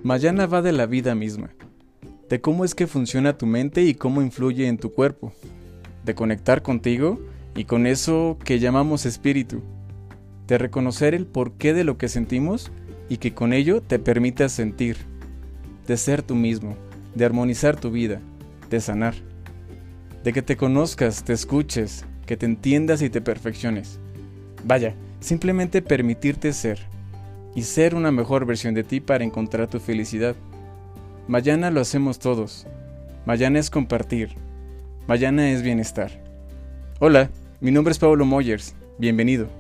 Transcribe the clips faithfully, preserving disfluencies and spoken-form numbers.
Mayana va de la vida misma, de cómo es que funciona tu mente y cómo influye en tu cuerpo, de conectar contigo y con eso que llamamos espíritu, de reconocer el porqué de lo que sentimos y que con ello te permitas sentir, de ser tú mismo, de armonizar tu vida, de sanar, de que te conozcas, te escuches, que te entiendas y te perfecciones. Vaya, simplemente permitirte ser, y ser una mejor versión de ti para encontrar tu felicidad. Mayana lo hacemos todos. Mayana es compartir. Mayana es bienestar. Hola, mi nombre es Pablo Moyers. Bienvenido.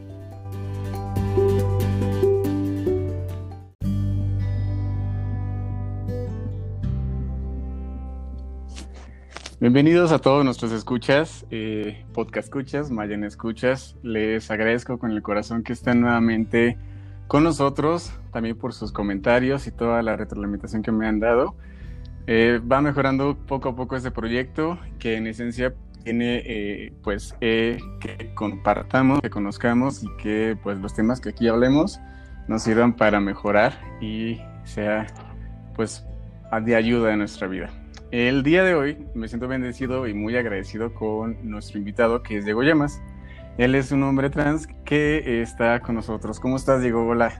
Bienvenidos a todos nuestros escuchas, eh, podcast escuchas, Mayana escuchas. Les agradezco con el corazón que estén nuevamente con nosotros, también por sus comentarios y toda la retroalimentación que me han dado. Eh, va mejorando poco a poco este proyecto, que en esencia tiene eh, pues eh, que compartamos, que conozcamos y que pues los temas que aquí hablemos nos sirvan para mejorar y sea pues de ayuda en nuestra vida. El día de hoy me siento bendecido y muy agradecido con nuestro invitado, que es Diego Llamas. Él es un hombre trans que está con nosotros. ¿Cómo estás, Diego? Hola.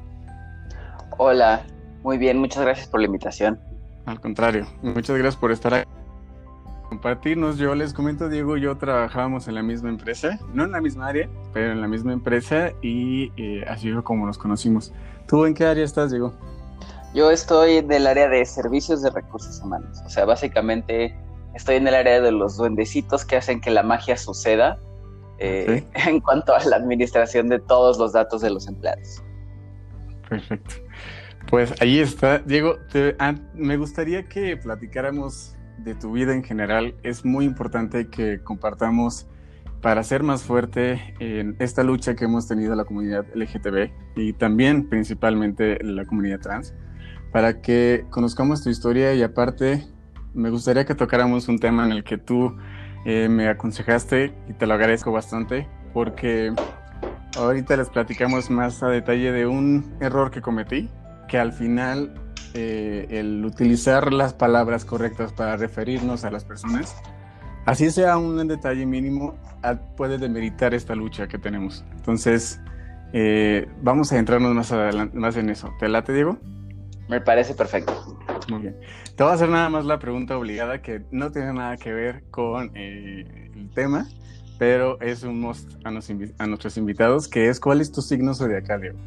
Hola, muy bien, muchas gracias por la invitación. Al contrario, muchas gracias por estar aquí. Compartirnos. Yo les comento, Diego y yo trabajábamos en la misma empresa, no en la misma área, pero en la misma empresa, y eh, así fue como nos conocimos. ¿Tú en qué área estás, Diego? Yo estoy en el área de servicios de recursos humanos, o sea, básicamente estoy en el área de los duendecitos que hacen que la magia suceda eh, okay. en cuanto a la administración de todos los datos de los empleados. Perfecto. Pues ahí está. Diego, te, ah, me gustaría que platicáramos de tu vida en general. Es muy importante que compartamos para ser más fuerte en esta lucha que hemos tenido la comunidad L G T B y también principalmente la comunidad trans, para que conozcamos tu historia. Y aparte me gustaría que tocáramos un tema en el que tú eh, me aconsejaste y te lo agradezco bastante, porque ahorita les platicamos más a detalle de un error que cometí, que al final eh, el utilizar las palabras correctas para referirnos a las personas, así sea un detalle mínimo, puede demeritar esta lucha que tenemos. Entonces eh, vamos a entrarnos más adelante, más en eso. ¿Te late, Diego? Me parece perfecto. Muy bien. Te voy a hacer nada más la pregunta obligada, que no tiene nada que ver con eh, el tema, pero es un must a, nos invi- a nuestros invitados, que es: ¿cuál es tu signo zodiacal, Diego?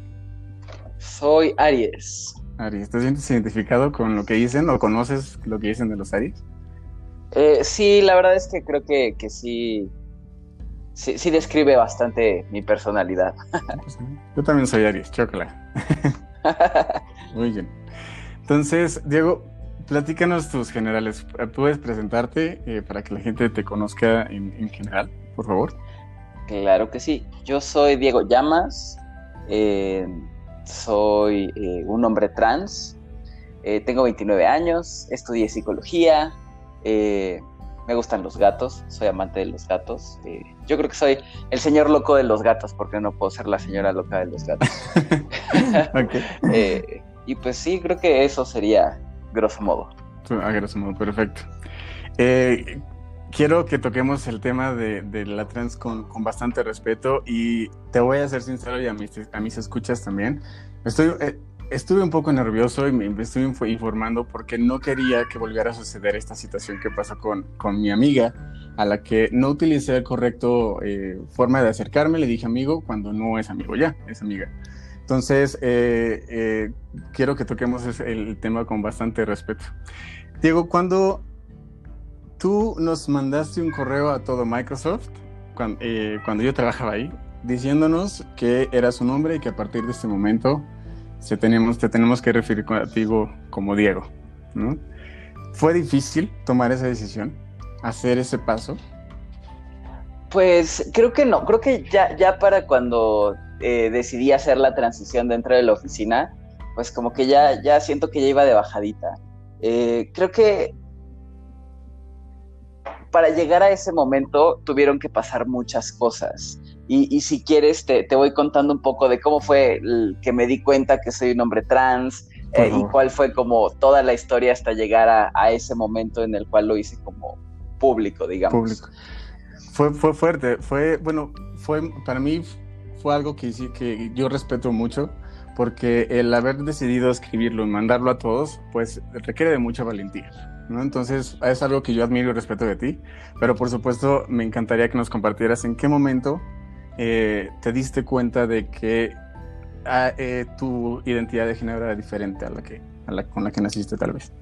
Soy Aries. Aries. ¿Te sientes identificado con lo que dicen o conoces lo que dicen de los Aries? Eh, sí, la verdad es que creo que, que sí, sí, sí describe bastante mi personalidad. Yo también soy Aries, chócala. Muy bien. Entonces, Diego, platícanos tus generales. ¿Puedes presentarte eh, para que la gente te conozca en, en general, por favor? Claro que sí. Yo soy Diego Llamas, eh, soy eh, un hombre trans, eh, tengo veintinueve años, estudié psicología, eh, me gustan los gatos, soy amante de los gatos. Eh, yo creo que soy el señor loco de los gatos, porque no puedo ser la señora loca de los gatos. Okay. eh, y pues sí, creo que eso sería grosso modo. A grosso modo, perfecto. Eh, quiero que toquemos el tema de, de la trans con, con bastante respeto, y te voy a ser sincero, y a mis, a mis escuchas también. Estoy, eh, estuve un poco nervioso y me, me estuve informando porque no quería que volviera a suceder esta situación que pasó con, con mi amiga, a la que no utilicé el correcto eh, forma de acercarme. Le dije amigo cuando no es amigo ya, es amiga. Entonces, eh, eh, quiero que toquemos el tema con bastante respeto. Diego, cuando tú nos mandaste un correo a todo Microsoft, cuando, eh, cuando yo trabajaba ahí, diciéndonos que eras un hombre y que a partir de este momento se tenemos, te tenemos que referir contigo como Diego, ¿no? ¿Fue difícil tomar esa decisión, hacer ese paso? Pues creo que no, creo que ya, ya para cuando eh, decidí hacer la transición dentro de la oficina, pues como que ya, ya siento que ya iba de bajadita. Eh, creo que para llegar a ese momento tuvieron que pasar muchas cosas. Y, y si quieres te, te voy contando un poco de cómo fue el que me di cuenta que soy un hombre trans, eh, y cuál fue como toda la historia hasta llegar a, a ese momento en el cual lo hice como público, digamos. Público. Fue, fue fuerte, fue, bueno, fue, para mí fue algo que, que yo respeto mucho, porque el haber decidido escribirlo y mandarlo a todos, pues requiere de mucha valentía, ¿no? Entonces es algo que yo admiro y respeto de ti, pero por supuesto me encantaría que nos compartieras en qué momento eh, te diste cuenta de que ah, eh, tu identidad de género era diferente a la que, a la, con la que naciste tal vez.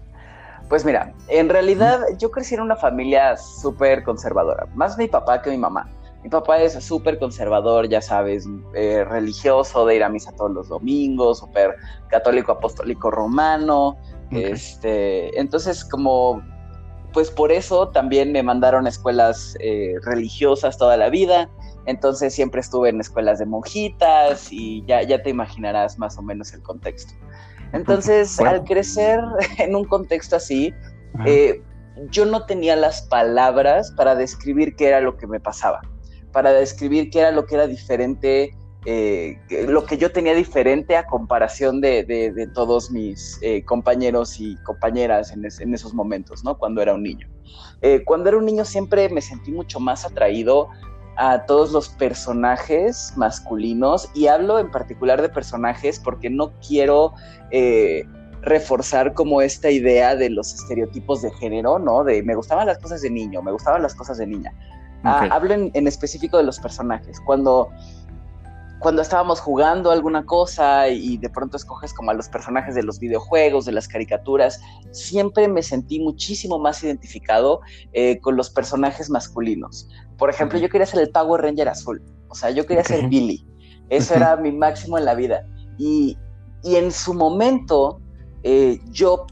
Pues mira, en realidad yo crecí en una familia súper conservadora, más mi papá que mi mamá. Mi papá es súper conservador, ya sabes, eh, religioso, de ir a misa todos los domingos, súper católico apostólico romano. Okay. Este, entonces, como, pues por eso también me mandaron a escuelas eh, religiosas toda la vida. Entonces siempre estuve en escuelas de monjitas y ya, ya te imaginarás más o menos el contexto. Entonces, bueno, al crecer en un contexto así, eh, yo no tenía las palabras para describir qué era lo que me pasaba, para describir qué era lo que era diferente, eh, lo que yo tenía diferente a comparación de, de, de todos mis eh, compañeros y compañeras en, es, en esos momentos, ¿no? Cuando era un niño. Eh, cuando era un niño siempre me sentí mucho más atraído a todos los personajes masculinos, y hablo en particular de personajes porque no quiero eh, reforzar como esta idea de los estereotipos de género, ¿no? De me gustaban las cosas de niño, me gustaban las cosas de niña. Okay. Ah, hablo en, en específico de los personajes. Cuando, cuando estábamos jugando alguna cosa y de pronto escoges como a los personajes de los videojuegos, de las caricaturas, siempre me sentí muchísimo más identificado eh, con los personajes masculinos. Por ejemplo, yo quería ser el Power Ranger azul, o sea, yo quería okay. ser Billy, eso era mi máximo en la vida, y, y en su momento eh, yo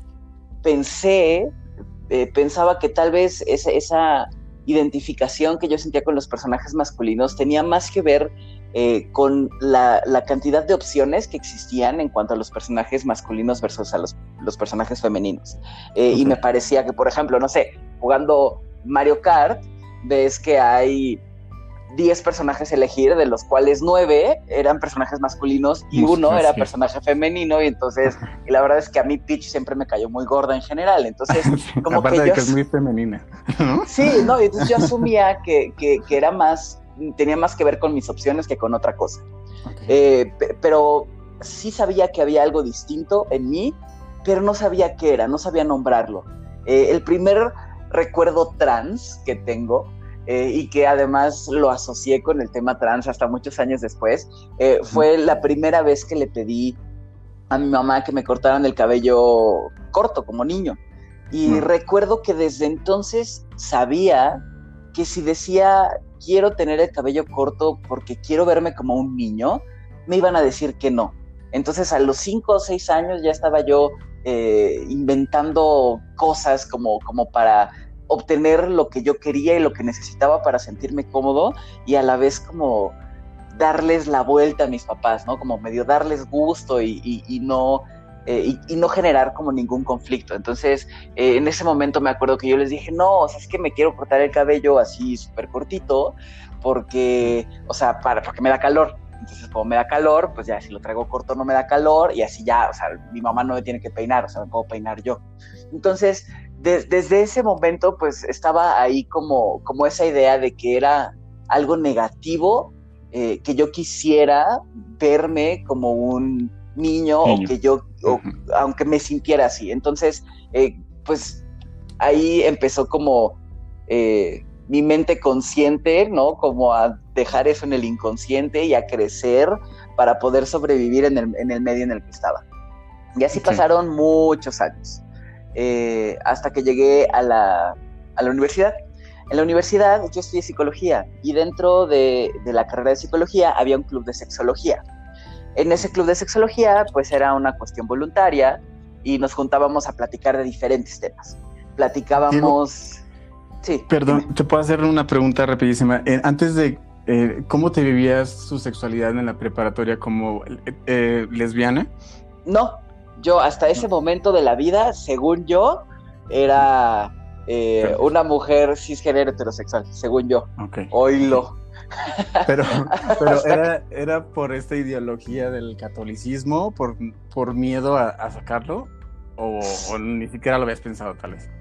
pensé, eh, pensaba que tal vez esa, esa identificación que yo sentía con los personajes masculinos tenía más que ver eh, con la, la cantidad de opciones que existían en cuanto a los personajes masculinos versus a los, los personajes femeninos, eh, okay. y me parecía que, por ejemplo, no sé, jugando Mario Kart, ves que hay diez personajes a elegir, de los cuales nueve eran personajes masculinos y uno era personaje femenino, y entonces, y la verdad es que a mí Peach siempre me cayó muy gorda en general, entonces, como aparte que de yo... que es muy femenina, ¿no? Sí, no, y entonces yo asumía que, que, que era más, tenía más que ver con mis opciones que con otra cosa. Okay. Eh, p- pero sí sabía que había algo distinto en mí, pero no sabía qué era, no sabía nombrarlo. Eh, el primer recuerdo trans que tengo, eh, y que además lo asocié con el tema trans hasta muchos años después, eh, uh-huh. fue la primera vez que le pedí a mi mamá que me cortaran el cabello corto como niño, y uh-huh. recuerdo que desde entonces sabía que si decía quiero tener el cabello corto porque quiero verme como un niño, me iban a decir que no. Entonces a los cinco o seis años ya estaba yo Eh, inventando cosas como, como para obtener lo que yo quería y lo que necesitaba para sentirme cómodo, y a la vez como darles la vuelta a mis papás, ¿no? Como medio darles gusto y, y, y, no, eh, y, y no generar como ningún conflicto. Entonces, eh, en ese momento me acuerdo que yo les dije, no, o sea, es que me quiero cortar el cabello así súper cortito porque, o sea, para, porque me da calor. Entonces, como me da calor, pues ya si lo traigo corto no me da calor, y así ya, o sea, mi mamá no me tiene que peinar, o sea, me puedo peinar yo. Entonces, de, desde ese momento, pues estaba ahí como, como esa idea de que era algo negativo, eh, que yo quisiera verme como un niño, niño. o que yo, o, uh-huh. aunque me sintiera así. Entonces, eh, pues ahí empezó como... Eh, mi mente consciente, ¿no? Como a dejar eso en el inconsciente y a crecer para poder sobrevivir en el, en el medio en el que estaba. Y así okay. pasaron muchos años, eh, hasta que llegué a la, a la universidad. En la universidad yo estudié psicología, y dentro de, de la carrera de psicología había un club de sexología. En ese club de sexología, pues era una cuestión voluntaria, y nos juntábamos a platicar de diferentes temas. Platicábamos... Sí, Perdón, dime. ¿Te puedo hacer una pregunta rapidísima? Eh, antes de, eh, ¿cómo te vivías su sexualidad en la preparatoria? ¿Como eh, lesbiana? No, yo hasta ese no. momento de la vida, según yo, era eh, una mujer cisgénero heterosexual, según yo. Okay. Oílo. Pero, pero era, era por esta ideología del catolicismo, por, por miedo a, a sacarlo, o, o ni siquiera lo habías pensado tal vez.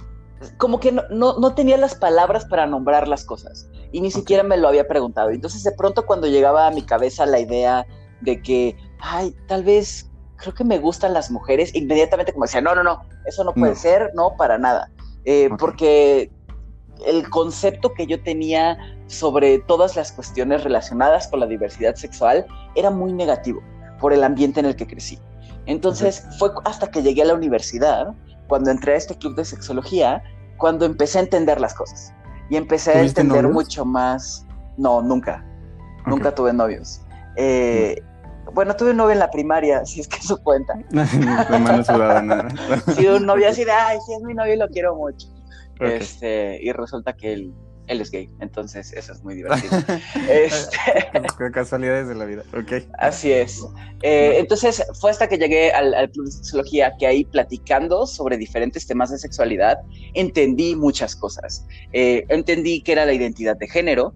Como que no, no, no tenía las palabras para nombrar las cosas y ni Ok. siquiera me lo había preguntado. Entonces de pronto cuando llegaba a mi cabeza la idea de que, ay, tal vez creo que me gustan las mujeres, inmediatamente como decía, no, no, no, eso no puede No. ser, no, para nada. Eh, Ok. porque el concepto que yo tenía sobre todas las cuestiones relacionadas con la diversidad sexual era muy negativo por el ambiente en el que crecí. Entonces Perfecto. fue hasta que llegué a la universidad, cuando entré a este club de sexología, cuando empecé a entender las cosas. Y empecé a ¿Tuviste entender novios? mucho más. No, nunca. Ok. Nunca tuve novios. No. Eh, bueno, tuve un novio en la primaria, si es que eso cuenta. De mano sudada, nada. Sí, un novio Ok. así de, ay, sí es mi novio y lo quiero mucho. Ok. Este, y resulta que él, él es gay, entonces eso es muy divertido. Este, Casualidades de la vida. Ok. Así es. Eh, entonces fue hasta que llegué al, al Club de Sexología que ahí platicando sobre diferentes temas de sexualidad entendí muchas cosas. Eh, entendí qué era la identidad de género,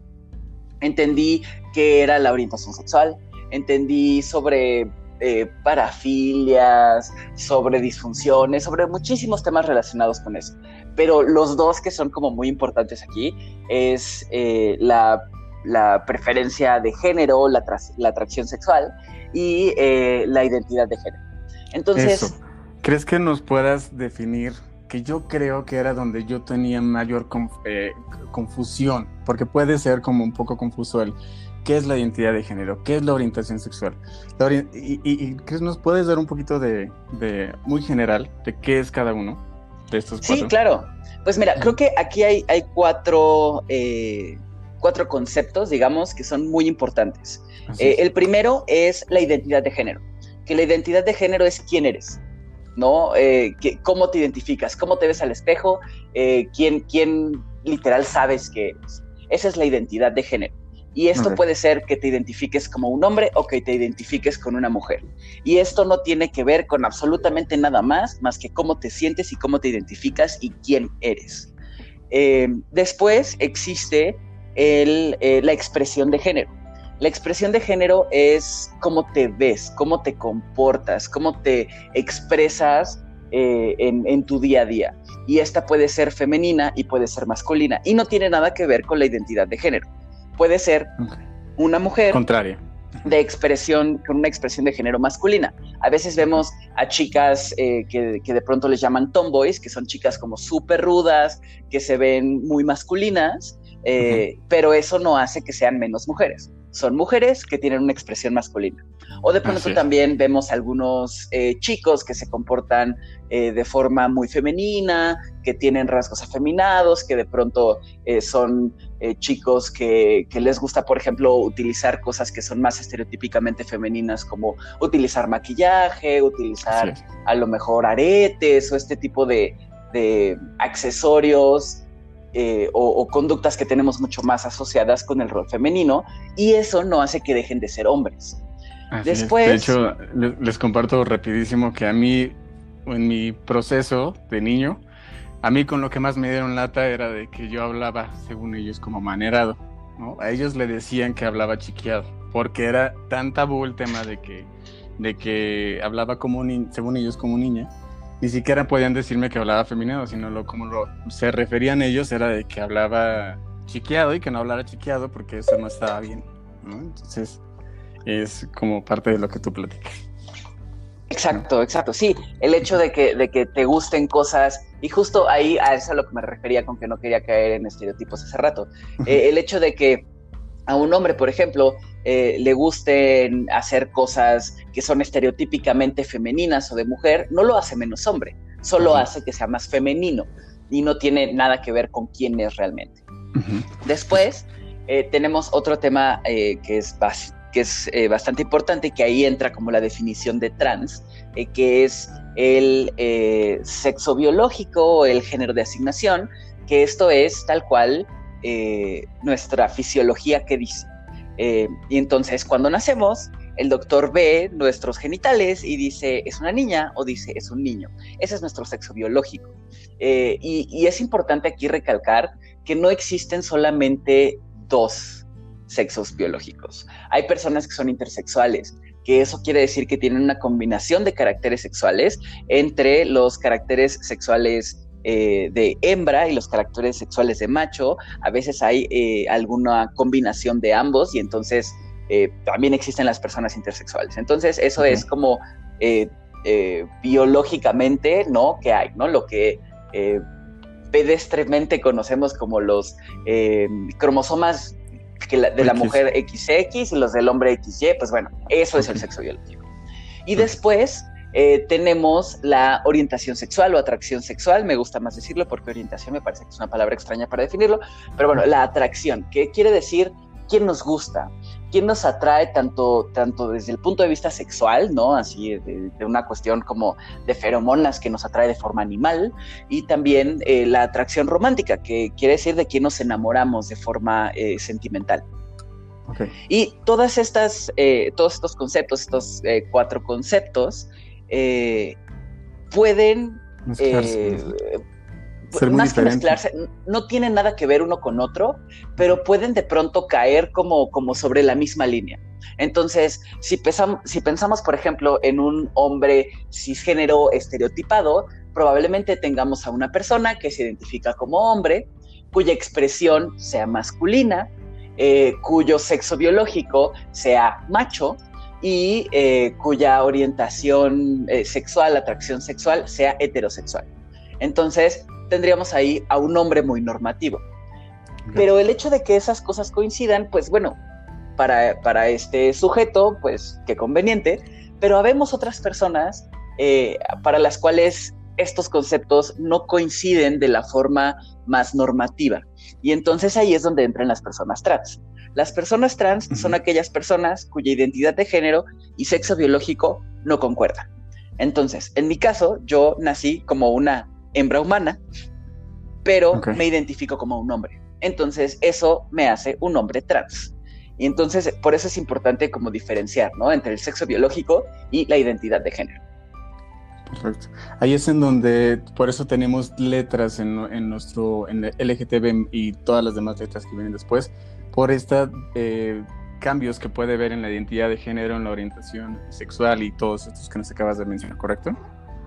entendí qué era la orientación sexual, entendí sobre eh, parafilias, sobre disfunciones, sobre muchísimos temas relacionados con eso. Pero los dos que son como muy importantes aquí es eh, la, la preferencia de género, la, la atracción sexual y eh, la identidad de género. Eso. Entonces, ¿Crees que nos puedas definir? Que yo creo que era donde yo tenía mayor conf eh, confusión, porque puede ser como un poco confuso el qué es la identidad de género, qué es la orientación sexual. La ori y, y, y ¿crees nos puedes dar un poquito de, de muy general de qué es cada uno de estos sí, cuatro? claro. Pues mira, creo que aquí hay, hay cuatro, eh, cuatro conceptos, digamos, que son muy importantes. Así Eh, es. el primero es la identidad de género, que la identidad de género es quién eres, ¿no? Eh, que, cómo te identificas, cómo te ves al espejo, eh, quién, quién literal sabes que eres. Esa es la identidad de género. Y esto Okay. puede ser que te identifiques como un hombre o que te identifiques con una mujer. Y esto no tiene que ver con absolutamente nada más, más que cómo te sientes y cómo te identificas y quién eres. Eh, después existe el, eh, la expresión de género. La expresión de género es cómo te ves, cómo te comportas, cómo te expresas eh, en, en tu día a día. Y esta puede ser femenina y puede ser masculina. Y no tiene nada que ver con la identidad de género. Puede ser Okay. una mujer Contraria. de expresión, con una expresión de género masculina. A veces vemos a chicas eh, que, que de pronto les llaman tomboys, que son chicas como súper rudas, que se ven muy masculinas, eh, uh-huh. pero eso no hace que sean menos mujeres. Son mujeres que tienen una expresión masculina. O de pronto también vemos algunos eh, chicos que se comportan eh, de forma muy femenina, que tienen rasgos afeminados, que de pronto eh, son eh, chicos que, que les gusta, por ejemplo, utilizar cosas que son más estereotípicamente femeninas, como utilizar maquillaje, utilizar sí. a lo mejor aretes o este tipo de, de accesorios. Eh, o, o conductas que tenemos mucho más asociadas con el rol femenino, y eso no hace que dejen de ser hombres. Así Después, es. De hecho, les, les comparto rapidísimo que a mí, en mi proceso de niño, a mí con lo que más me dieron lata era de que yo hablaba, según ellos, como manerado, ¿no? A ellos le decían que hablaba chiqueado, porque era tan tabú el tema de que, de que hablaba como ni, según ellos como niña. Ni siquiera podían decirme que hablaba femenino, sino lo, como lo, se referían ellos era de que hablaba chiqueado y que no hablara chiqueado porque eso no estaba bien, ¿no? Entonces es como parte de lo que tú platicas. Exacto, exacto, sí, el hecho de que, de que te gusten cosas, y justo ahí a eso es a lo que me refería con que no quería caer en estereotipos hace rato, eh, el hecho de que a un hombre, por ejemplo, eh, le gusten hacer cosas que son estereotípicamente femeninas o de mujer, no lo hace menos hombre, solo uh-huh. hace que sea más femenino y no tiene nada que ver con quién es realmente. Uh-huh. Después eh, tenemos otro tema eh, que es, bas- que es eh, bastante importante, que ahí entra como la definición de trans, eh, que es el eh, sexo biológico, el género de asignación, que esto es tal cual Eh, nuestra fisiología que dice. Eh, y entonces cuando nacemos, el doctor ve nuestros genitales y dice, ¿es una niña? O dice, es un niño. Ese es nuestro sexo biológico. Eh, y, y es importante aquí recalcar que no existen solamente dos sexos biológicos. Hay personas que son intersexuales, que eso quiere decir que tienen una combinación de caracteres sexuales entre los caracteres sexuales eh, de hembra y los caracteres sexuales de macho. A veces hay eh, alguna combinación de ambos y entonces eh, también existen las personas intersexuales. Entonces eso okay. es como eh, eh, biológicamente, ¿no? Que hay, ¿no? Lo que eh, pedestremente conocemos como los eh, cromosomas que la, de la mujer equis equis y los del hombre equis ye, pues bueno, eso es el sexo biológico. Y después eh, tenemos la orientación sexual o atracción sexual, me gusta más decirlo porque orientación me parece que es una palabra extraña para definirlo, pero bueno, la atracción, que quiere decir quién nos gusta, quién nos atrae tanto, tanto desde el punto de vista sexual, ¿no? Así de, de una cuestión como de feromonas que nos atrae de forma animal, y también eh, la atracción romántica, que quiere decir de quién nos enamoramos de forma eh, sentimental. Okay. Y todas estas, eh, todos estos conceptos, estos eh, cuatro conceptos, eh, pueden eh, ser muy más diferente. que mezclarse, no tienen nada que ver uno con otro, pero pueden de pronto caer como, como sobre la misma línea. Entonces, si, pesam, si pensamos, por ejemplo, en un hombre cisgénero estereotipado, probablemente tengamos a una persona que se identifica como hombre, cuya expresión sea masculina, eh, cuyo sexo biológico sea macho, y eh, cuya orientación eh, sexual, atracción sexual, sea heterosexual. Entonces, tendríamos ahí a un hombre muy normativo. Okay. Pero el hecho de que esas cosas coincidan, pues bueno, para, para este sujeto, pues qué conveniente, pero habemos otras personas eh, para las cuales estos conceptos no coinciden de la forma más normativa. Y entonces ahí es donde entran las personas trans. Las personas trans uh-huh. son aquellas personas cuya identidad de género y sexo biológico no concuerdan. Entonces, en mi caso, yo nací como una hembra humana, pero okay. me identifico como un hombre. Entonces, eso me hace un hombre trans. Y entonces, por eso es importante como diferenciar, ¿no? Entre el sexo biológico y la identidad de género. Perfecto. Ahí es en donde, por eso tenemos letras en, en nuestro, en L G T B y todas las demás letras que vienen después, por estos eh, cambios que puede haber en la identidad de género, en la orientación sexual y todos estos que nos acabas de mencionar, ¿correcto?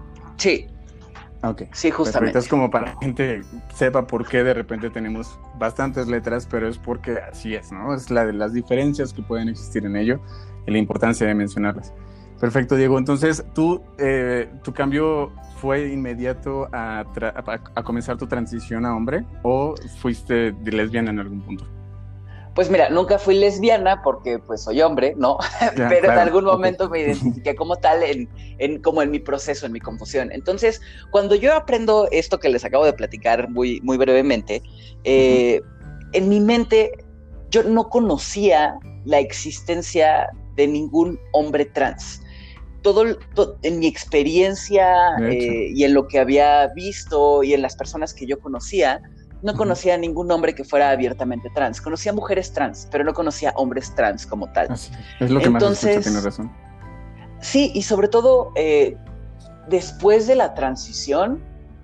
Sí. Ok. Sí, justamente. Perfecto. Es como para que la gente sepa por qué de repente tenemos bastantes letras, pero es porque así es, ¿no? Es la de las diferencias que pueden existir en ello y la importancia de mencionarlas. Perfecto, Diego. Entonces, ¿tú, eh, tu cambio fue inmediato a, tra- a, a comenzar tu transición a hombre o fuiste lesbiana en algún punto? Pues mira, nunca fui lesbiana porque pues soy hombre, ¿no? Ya, pero claro, en algún momento okay. me identifiqué como tal en, en, como en mi proceso, en mi confusión. Entonces, cuando yo aprendo esto que les acabo de platicar muy, muy brevemente, eh, uh-huh. en mi mente yo no conocía la existencia de ningún hombre trans. Todo, todo en mi experiencia eh, y en lo que había visto y en las personas que yo conocía, no conocía a ningún hombre que fuera abiertamente trans. Conocía mujeres trans, pero no conocía hombres trans como tal. Así es lo que Entonces, más escucho, tienes razón. Sí, y sobre todo, eh, después de la transición,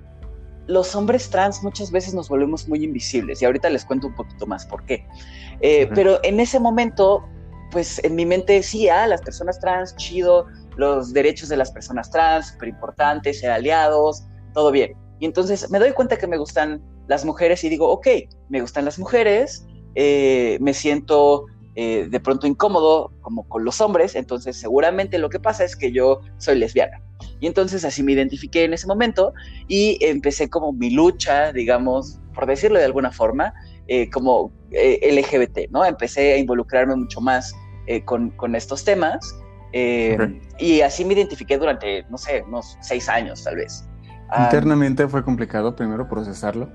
los hombres trans muchas veces nos volvemos muy invisibles. Y ahorita les cuento un poquito más por qué. Eh, uh-huh. Pero en ese momento, pues en mi mente, sí, ah, las personas trans, chido, los derechos de las personas trans, súper importantes, ser aliados, todo bien. Y entonces me doy cuenta que me gustan las mujeres y digo, ok, me gustan las mujeres, eh, me siento eh, de pronto incómodo como con los hombres, entonces seguramente lo que pasa es que yo soy lesbiana. Y entonces así me identifiqué en ese momento y empecé como mi lucha, digamos, por decirlo de alguna forma, eh, como eh, L G B T, ¿no? Empecé a involucrarme mucho más eh, con, con estos temas eh, okay. y así me identifiqué durante, no sé, unos seis años tal vez. ¿Internamente um, fue complicado primero procesarlo?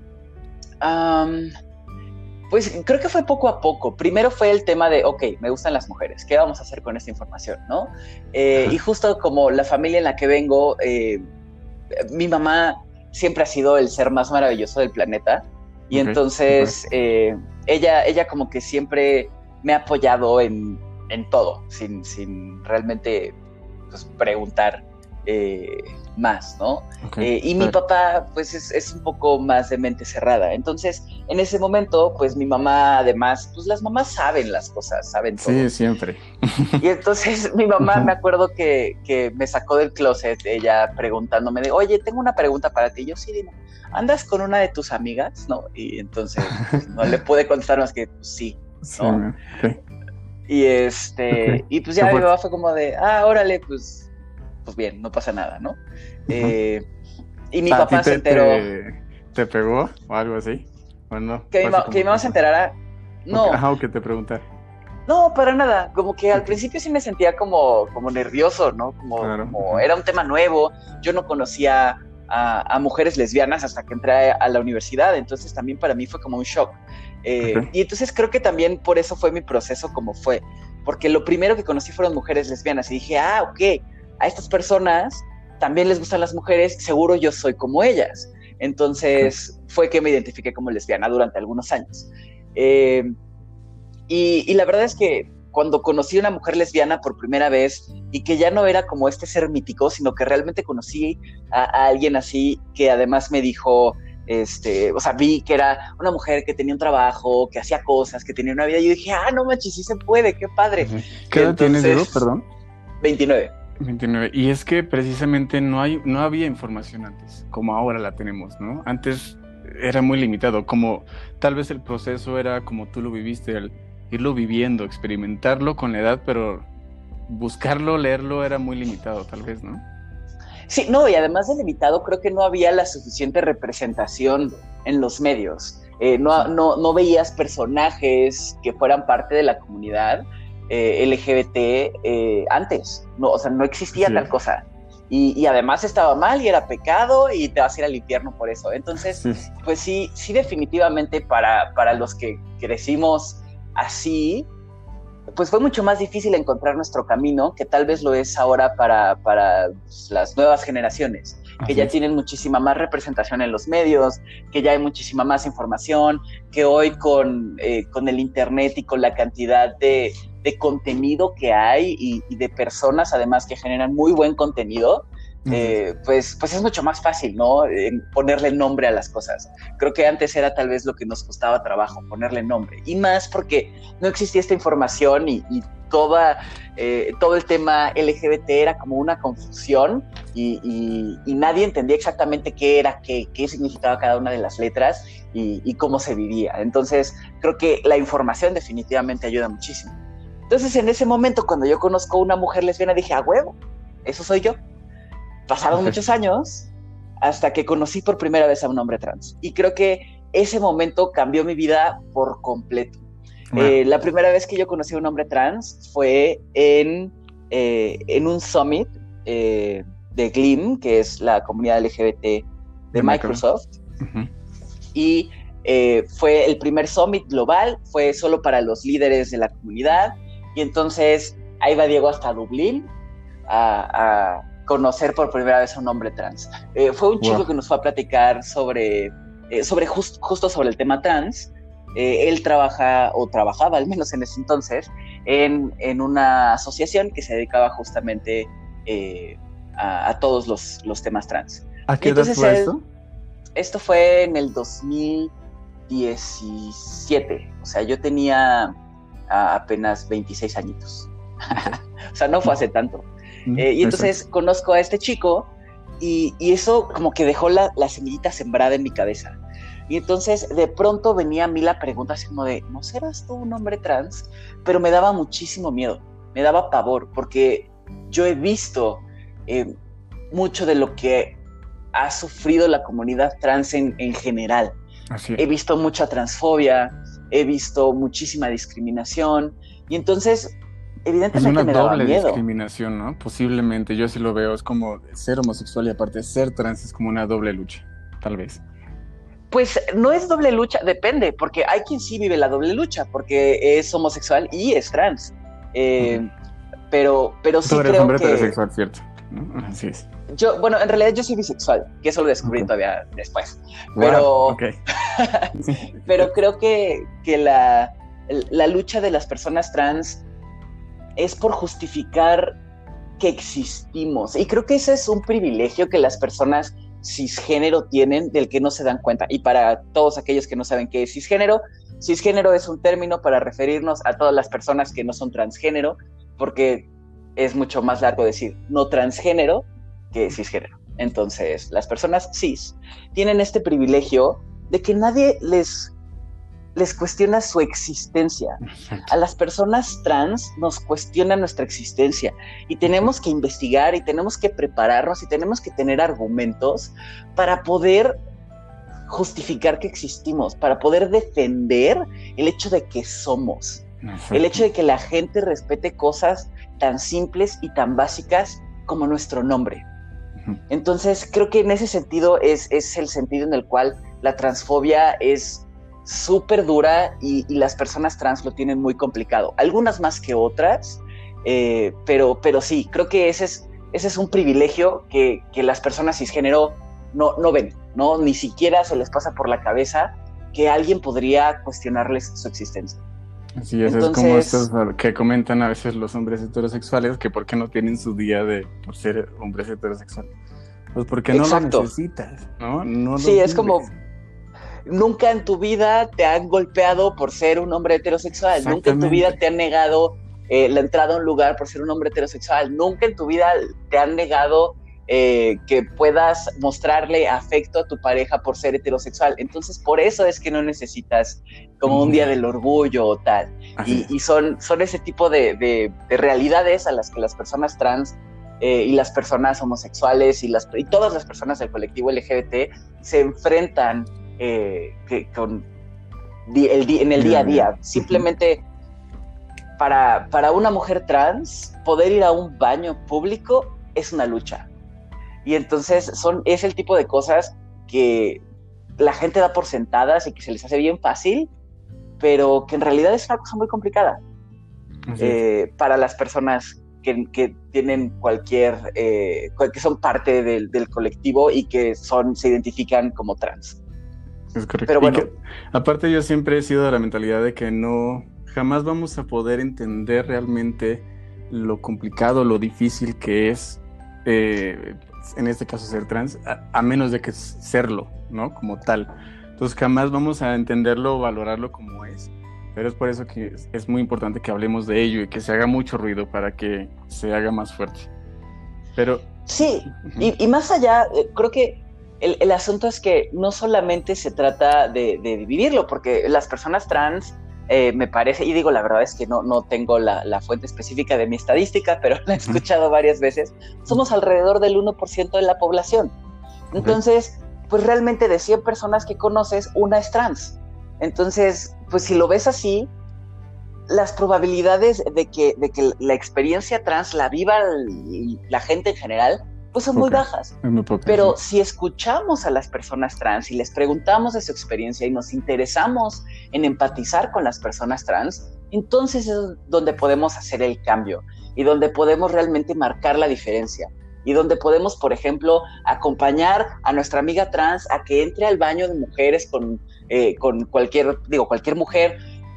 Um, pues creo que fue poco a poco. Primero fue el tema de, ok, me gustan las mujeres, ¿qué vamos a hacer con esta información, no? Eh, y justo como la familia en la que vengo, eh, mi mamá siempre ha sido el ser más maravilloso del planeta y okay, entonces okay. Eh, ella, ella como que siempre me ha apoyado en, en todo, sin, sin realmente pues, preguntar eh, más, ¿no? Okay, Eh, y mi papá, pues, es, es un poco más de mente cerrada. Entonces, en ese momento, pues, mi mamá, además, pues, las mamás saben las cosas, saben todo. Sí, siempre. Y entonces, mi mamá, me acuerdo que, que me sacó del closet, ella preguntándome de, oye, tengo una pregunta para ti. Y yo, sí, dime, ¿andas con una de tus amigas? ¿No? Y entonces, pues, no le pude contestar más que, pues, sí, ¿no? Sí, okay. Y este, Okay. y pues ya mi mamá fue como de, ah, órale, pues, pues bien, no pasa nada, ¿no? Uh-huh. Eh, y mi ¿A papá ti te, se enteró. Te, ¿Te pegó o algo así? ¿O no? Que mi, ma- que mi mamá se enterara. No. Ajá, o que te preguntara. No, para nada. Como que al okay. principio sí me sentía como, como nervioso, ¿no? Como, claro. como uh-huh. Era un tema nuevo. Yo no conocía a, a mujeres lesbianas hasta que entré a, a la universidad. Entonces también para mí fue como un shock. Eh, okay. Y entonces creo que también por eso fue mi proceso como fue. Porque lo primero que conocí fueron mujeres lesbianas. Y dije, ah, ok, a estas personas también les gustan las mujeres, seguro yo soy como ellas. Entonces okay. fue que me identifiqué como lesbiana durante algunos años. Eh, y, y la verdad es que cuando conocí a una mujer lesbiana por primera vez y que ya no era como este ser mítico, sino que realmente conocí a, a alguien así que además me dijo, este, o sea, vi que era una mujer que tenía un trabajo, que hacía cosas, que tenía una vida. Y yo dije, ah, no manches, sí se puede, qué padre. ¿Qué edad tienes, Diego? Perdón. veintinueve. veintinueve. Y es que precisamente no hay, no había información antes, como ahora la tenemos, ¿no? Antes era muy limitado, como tal vez el proceso era como tú lo viviste, el irlo viviendo, experimentarlo con la edad, pero buscarlo, leerlo era muy limitado, tal vez, ¿no? Sí, no, y además de limitado, creo que no había la suficiente representación en los medios. Eh, no, no, no veías personajes que fueran parte de la comunidad eh, L G B T eh, antes, no, o sea, no existía sí. tal cosa. Y, y además estaba mal y era pecado y te vas a ir al infierno por eso. Entonces, sí. pues sí, sí definitivamente para, para los que crecimos así, pues fue mucho más difícil encontrar nuestro camino, que tal vez lo es ahora para, para las nuevas generaciones, que Así ya es. tienen muchísima más representación en los medios, que ya hay muchísima más información, que hoy con, eh, con el internet y con la cantidad de, de contenido que hay y, y de personas además que generan muy buen contenido, eh, pues, pues es mucho más fácil, ¿no? Eh, ponerle nombre a las cosas. Creo que antes era tal vez lo que nos costaba trabajo, ponerle nombre. Y más porque no existía esta información y, y toda, eh, todo el tema L G B T era como una confusión y, y, y nadie entendía exactamente qué era, qué, qué significaba cada una de las letras y, y cómo se vivía. Entonces, creo que la información definitivamente ayuda muchísimo. Entonces, en ese momento, cuando yo conozco a una mujer lesbiana, dije, a huevo, eso soy yo. Pasaron okay. muchos años hasta que conocí por primera vez a un hombre trans. Y creo que ese momento cambió mi vida por completo. Wow. Eh, la primera vez que yo conocí a un hombre trans fue en, eh, en un summit eh, de G L I M, que es la comunidad L G B T de, de Microsoft. Uh-huh. Y eh, fue el primer summit global, fue solo para los líderes de la comunidad. Y entonces ahí va Diego hasta Dublín a... a conocer por primera vez a un hombre trans. Eh, fue un chico wow. que nos fue a platicar sobre, eh, sobre just, justo sobre el tema trans. Eh, él trabaja, o trabajaba al menos en ese entonces, en, en una asociación que se dedicaba justamente eh, a, a todos los, los temas trans. ¿A qué edad fue él, esto? Esto fue en el dos mil diecisiete. O sea, yo tenía a, apenas veintiséis añitos. O sea, no fue hace tanto. Eh, y entonces Perfecto. conozco a este chico y, y eso como que dejó la, la semillita sembrada en mi cabeza. Y entonces de pronto venía a mí la pregunta así como de, ¿no serás tú un hombre trans? Pero me daba muchísimo miedo, me daba pavor, porque yo he visto eh, mucho de lo que ha sufrido la comunidad trans en, en general. Así es. He visto mucha transfobia, he visto muchísima discriminación y entonces... evidentemente es una me daba doble miedo. discriminación, ¿no? Posiblemente, yo así lo veo, es como ser homosexual y aparte ser trans es como una doble lucha, tal vez. Pues no es doble lucha, depende, porque hay quien sí vive la doble lucha, porque es homosexual y es trans. Eh, uh-huh. Pero, pero sí Tú eres creo hombre que... heterosexual, ¿cierto? ¿No? Así es. Yo, bueno, en realidad yo soy bisexual, que eso lo descubrí okay. todavía después. Wow, pero, okay. pero creo que, que la, la lucha de las personas trans es por justificar que existimos. Y creo que ese es un privilegio que las personas cisgénero tienen del que no se dan cuenta. Y para todos aquellos que no saben qué es cisgénero, cisgénero es un término para referirnos a todas las personas que no son transgénero, porque es mucho más largo decir no transgénero que cisgénero. Entonces, las personas cis tienen este privilegio de que nadie les, les cuestiona su existencia. A las personas trans nos cuestiona nuestra existencia y tenemos que investigar y tenemos que prepararnos y tenemos que tener argumentos para poder justificar que existimos, para poder defender el hecho de que somos. Exacto. El hecho de que la gente respete cosas tan simples y tan básicas como nuestro nombre. Entonces, creo que en ese sentido es, es el sentido en el cual la transfobia es súper dura y, y las personas trans lo tienen muy complicado. Algunas más que otras, eh, pero, pero sí, creo que ese es, ese es un privilegio que, que las personas cisgénero no, no ven, ¿no? Ni siquiera se les pasa por la cabeza que alguien podría cuestionarles su existencia. Así es. Entonces, es como estos que comentan a veces los hombres heterosexuales que por qué no tienen su día de por ser hombres heterosexuales. Pues porque no Exacto. lo necesitas, ¿no? no sí, es como nunca en tu vida te han golpeado por ser un hombre heterosexual, nunca en tu vida te han negado eh, la entrada a un lugar por ser un hombre heterosexual, nunca en tu vida te han negado eh, que puedas mostrarle afecto a tu pareja por ser heterosexual. Entonces, por eso es que no necesitas como un día del orgullo o tal. Y, y son, son ese tipo de, de, de realidades a las que las personas trans eh, y las personas homosexuales y, las, y todas las personas del colectivo L G B T se enfrentan eh, que, con, di, el, di, en el día a día. Simplemente para, para una mujer trans, poder ir a un baño público es una lucha. Y entonces son, es el tipo de cosas que la gente da por sentadas y que se les hace bien fácil, pero que en realidad es una cosa muy complicada eh, para las personas que, que tienen cualquier, eh, que son parte del, del colectivo y que son, se identifican como trans. Es correcto. Pero bueno, que, aparte yo siempre he sido de la mentalidad de que no, jamás vamos a poder entender realmente lo complicado, lo difícil que es eh, en este caso ser trans, a, a menos de que serlo, ¿no? Como tal. Entonces jamás vamos a entenderlo o valorarlo como es. Pero es por eso que es, es muy importante que hablemos de ello y que se haga mucho ruido para que se haga más fuerte. Pero sí, uh-huh. y, y más allá, eh, creo que el, el asunto es que no solamente se trata de, de vivirlo, porque las personas trans, eh, me parece, y digo la verdad es que no, no tengo la, la fuente específica de mi estadística, pero la he escuchado varias veces, somos alrededor del uno por ciento de la población. Entonces, pues realmente de cien personas que conoces, una es trans. Entonces, pues si lo ves así, las probabilidades de que, de que la experiencia trans la viva la gente en general, pues son muy okay. bajas. Muy poca, Pero sí. si escuchamos a las personas trans y les preguntamos de su experiencia y nos interesamos en empatizar con las personas trans, entonces es donde podemos hacer el cambio y donde podemos realmente marcar la diferencia. Y donde podemos, por ejemplo, acompañar a nuestra amiga trans a que entre al baño de mujeres con, eh, con cualquier, digo, cualquier mujer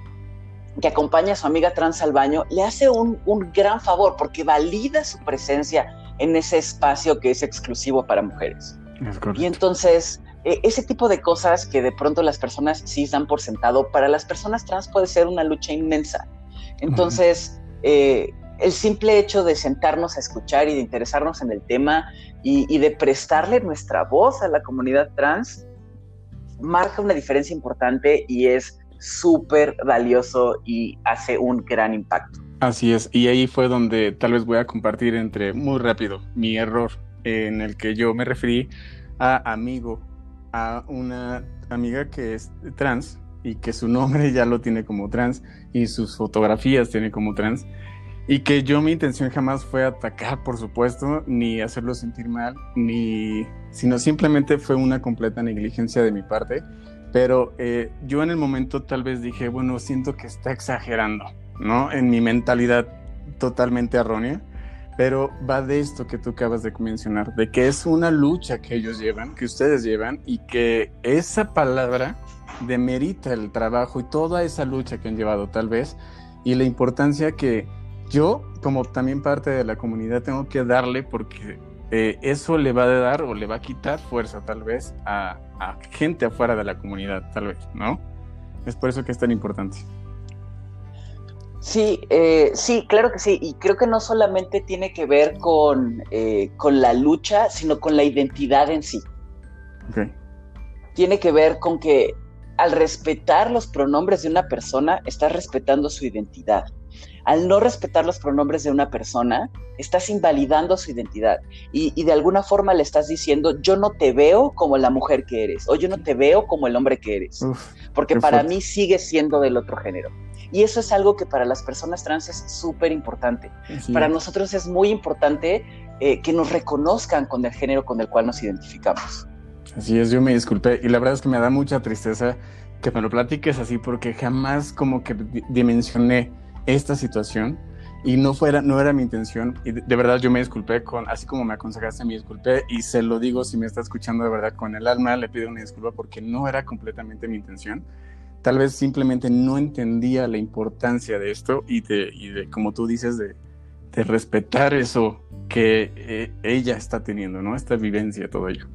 que acompañe a su amiga trans al baño, le hace un, un gran favor porque valida su presencia en ese espacio que es exclusivo para mujeres. Y entonces, eh, ese tipo de cosas que de pronto las personas cis dan por sentado, para las personas trans puede ser una lucha inmensa. Entonces, uh-huh. eh, el simple hecho de sentarnos a escuchar y de interesarnos en el tema y, y de prestarle nuestra voz a la comunidad trans marca una diferencia importante y es súper valioso y hace un gran impacto. Así es, y ahí fue donde tal vez voy a compartir entre muy rápido mi error en el que yo me referí a amigo, a una amiga que es trans y que su nombre ya lo tiene como trans y sus fotografías tiene como trans. Y que yo mi intención jamás fue atacar, por supuesto, ni hacerlo sentir mal, ni, sino simplemente fue una completa negligencia de mi parte. Pero eh, yo en el momento tal vez dije, bueno, siento que está exagerando, ¿no? En mi mentalidad totalmente errónea. Pero va de esto que tú acabas de mencionar, de que es una lucha que ellos llevan, que ustedes llevan, y que esa palabra demerita el trabajo y toda esa lucha que han llevado tal vez, y la importancia que yo, como también parte de la comunidad, tengo que darle porque eh, eso le va a dar o le va a quitar fuerza tal vez a, a gente afuera de la comunidad, tal vez, ¿no? Es por eso que es tan importante. Sí, eh, sí, claro que sí, y creo que no solamente tiene que ver con, eh, con la lucha, sino con la identidad en sí. Okay. Tiene que ver con que al respetar los pronombres de una persona, estás respetando su identidad. Al no respetar los pronombres de una persona, estás invalidando su identidad y, y de alguna forma le estás diciendo, yo no te veo como la mujer que eres, o yo no te veo como el hombre que eres, Uf, porque para fuerte. Mí sigues siendo del otro género. Y eso es algo que para las personas trans es súper importante. Sí. Para nosotros es muy importante eh, que nos reconozcan con el género con el cual nos identificamos. Así es, yo me disculpé y la verdad es que me da mucha tristeza que me lo platiques así porque jamás como que dimensioné esta situación y no fuera, no era mi intención y de, de verdad yo me disculpé con, así como me aconsejaste, me disculpé y se lo digo si me está escuchando de verdad con el alma, le pido una disculpa porque no era completamente mi intención. Tal vez simplemente no entendía la importancia de esto y de, y de como tú dices, de, de respetar eso que eh, ella está teniendo, ¿no? Esta vivencia, todo ello.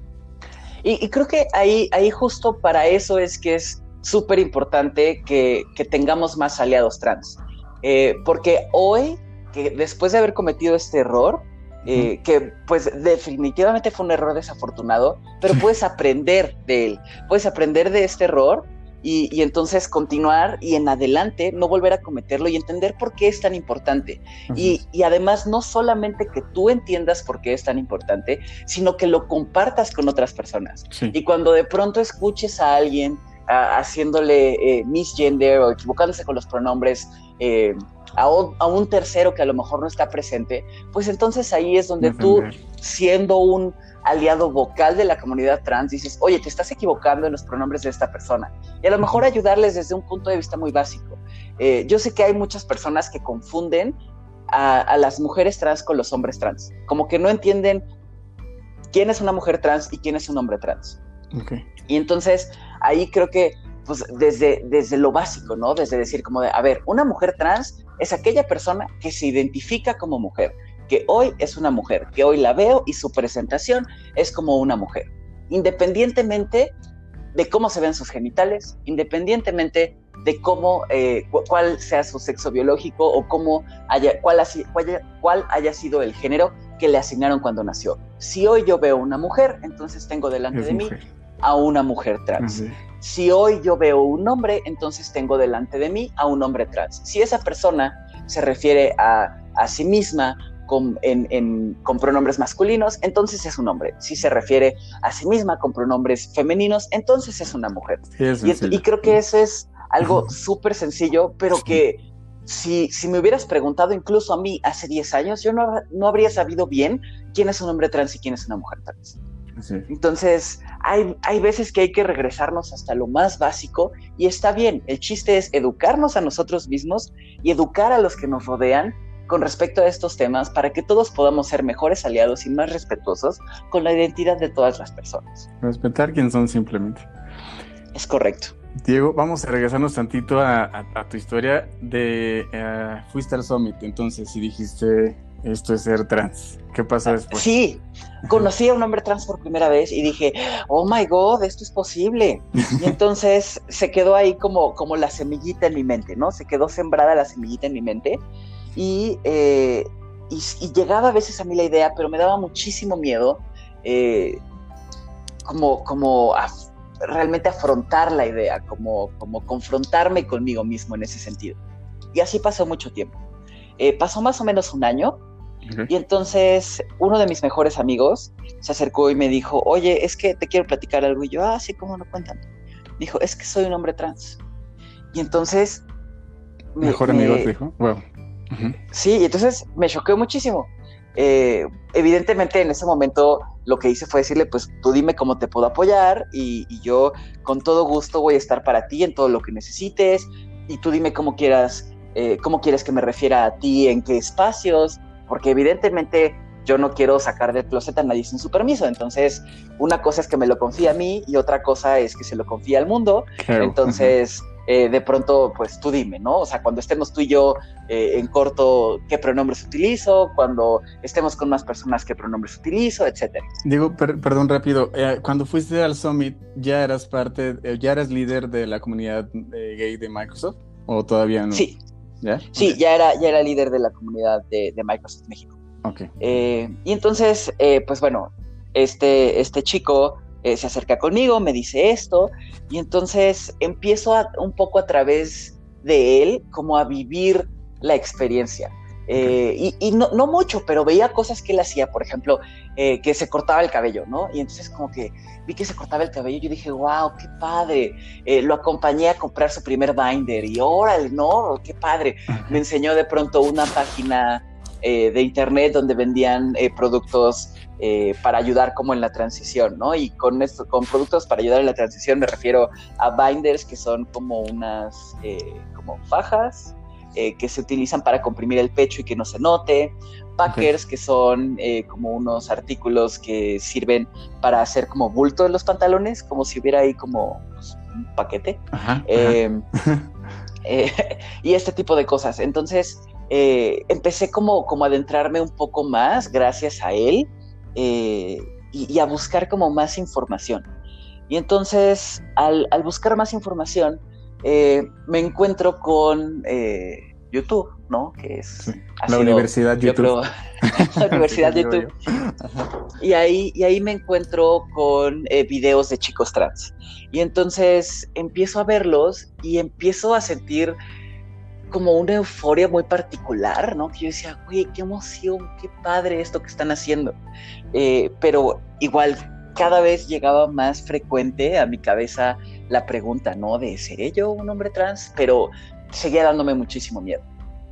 Y, y creo que ahí, ahí justo para eso es que es súper importante que, que tengamos más aliados trans. Eh, porque hoy, que después de haber cometido este error, eh, uh-huh. que pues definitivamente fue un error desafortunado, pero puedes aprender de él, puedes aprender de este error y, y entonces continuar y en adelante no volver a cometerlo y entender por qué es tan importante. Uh-huh. Y, y además no solamente que tú entiendas por qué es tan importante, sino que lo compartas con otras personas. Sí. Y cuando de pronto escuches a alguien a, haciéndole eh, misgender o equivocándose con los pronombres eh, a, un, a un tercero que a lo mejor no está presente, pues entonces ahí es donde Defender. Tú, siendo un aliado vocal de la comunidad trans, dices, oye, te estás equivocando en los pronombres de esta persona. Y a lo mejor ayudarles desde un punto de vista muy básico. Eh, yo sé que hay muchas personas que confunden a, a las mujeres trans con los hombres trans. Como que no entienden quién es una mujer trans y quién es un hombre trans. Okay. Y entonces ahí creo que pues desde, desde lo básico, ¿no? Desde decir como de, a ver, una mujer trans es aquella persona que se identifica como mujer, que hoy es una mujer, que hoy la veo y su presentación es como una mujer, independientemente de cómo se ven sus genitales, independientemente de cómo, eh, cuál sea su sexo biológico o cómo haya, cuál, cuál, cuál haya sido el género que le asignaron cuando nació. Si hoy yo veo una mujer, entonces tengo delante es de mujer. Mí a una mujer trans. Uh-huh. Si hoy yo veo un hombre, entonces tengo delante de mí a un hombre trans. Si esa persona se refiere a, a sí misma con, en, en, con pronombres masculinos, entonces es un hombre. Si se refiere a sí misma con pronombres femeninos, entonces es una mujer. Sí, es y, y creo que eso es algo súper sencillo, pero sí. que si, si me hubieras preguntado incluso a mí hace diez años, yo no, no habría sabido bien quién es un hombre trans y quién es una mujer trans. Sí. Entonces, hay, hay veces que hay que regresarnos hasta lo más básico y está bien. El chiste es educarnos a nosotros mismos y educar a los que nos rodean con respecto a estos temas para que todos podamos ser mejores aliados y más respetuosos con la identidad de todas las personas. Respetar quién son simplemente. Es correcto. Diego, vamos a regresarnos tantito a, a, a tu historia de uh, fuiste al Summit, entonces, y dijiste esto es ser trans. ¿Qué pasó después? Sí, conocí a un hombre trans por primera vez y dije, oh my God, esto es posible. Y entonces se quedó ahí como, como la semillita en mi mente, ¿no? Se quedó sembrada la semillita en mi mente y, eh, y, y llegaba a veces a mí la idea, pero me daba muchísimo miedo eh, como, como a, realmente afrontar la idea, como, como confrontarme conmigo mismo en ese sentido. Y así pasó mucho tiempo. Eh, pasó más o menos un año. Okay. Y entonces uno de mis mejores amigos se acercó y me dijo, oye, es que te quiero platicar algo. Y yo, ah, sí, ¿cómo no? Cuéntame. Dijo, es que soy un hombre trans. Y entonces... Me, ¿Mejor amigo te dijo? Wow. Uh-huh. Sí, y entonces me choqueó muchísimo. Eh, evidentemente en ese momento lo que hice fue decirle, pues tú dime cómo te puedo apoyar y, y yo con todo gusto voy a estar para ti en todo lo que necesites y tú dime cómo quieras, eh, cómo quieres que me refiera a ti, en qué espacios, porque evidentemente yo no quiero sacar del closet a nadie sin su permiso. Entonces, una cosa es que me lo confíe a mí y otra cosa es que se lo confíe al mundo. Claro. Entonces, uh-huh. eh, de pronto, pues tú dime, ¿no? O sea, cuando estemos tú y yo eh, en corto, ¿qué pronombres utilizo? Cuando estemos con más personas, ¿qué pronombres utilizo? Etcétera. Digo, per- perdón, rápido. Eh, cuando fuiste al Summit, ¿ya eras parte, eh, ya eras líder de la comunidad eh, gay de Microsoft? ¿O todavía no? Sí, ¿Ya? sí, Okay. ya era, ya era líder de la comunidad de, de Microsoft México. Ok. Eh, y entonces, eh, pues bueno, este, este chico eh, se acerca conmigo, me dice esto, y entonces empiezo a, un poco a través de él como a vivir la experiencia. Eh, y, y no, no mucho, pero veía cosas que él hacía, por ejemplo, eh, que se cortaba el cabello, ¿no? Y entonces como que vi que se cortaba el cabello y yo dije, wow, qué padre. Eh, lo acompañé a comprar su primer binder y órale, ¿no? Qué padre. Me enseñó de pronto una página eh, de internet donde vendían eh, productos eh, para ayudar como en la transición, ¿no? Y con esto, con productos para ayudar en la transición me refiero a binders, que son como unas eh, como fajas eh, que se utilizan para comprimir el pecho y que no se note, packers, okay, que son eh, como unos artículos que sirven para hacer como bulto en los pantalones, como si hubiera ahí como pues, un paquete. Ajá, eh, ajá. Eh, y este tipo de cosas. Entonces eh, empecé como, como a adentrarme un poco más gracias a él eh, y, y a buscar como más información. Y entonces al, al buscar más información eh, me encuentro con eh, YouTube, ¿no? Que es sí, ha la sido, Universidad yo YouTube. Creo, la Universidad YouTube. Y ahí, y ahí me encuentro con eh, videos de chicos trans. Y entonces empiezo a verlos y empiezo a sentir como una euforia muy particular, ¿no? Que yo decía, güey, qué emoción, qué padre esto que están haciendo. Eh, pero igual cada vez llegaba más frecuente a mi cabeza la pregunta, ¿no? De, ¿seré yo un hombre trans? Pero seguía dándome muchísimo miedo.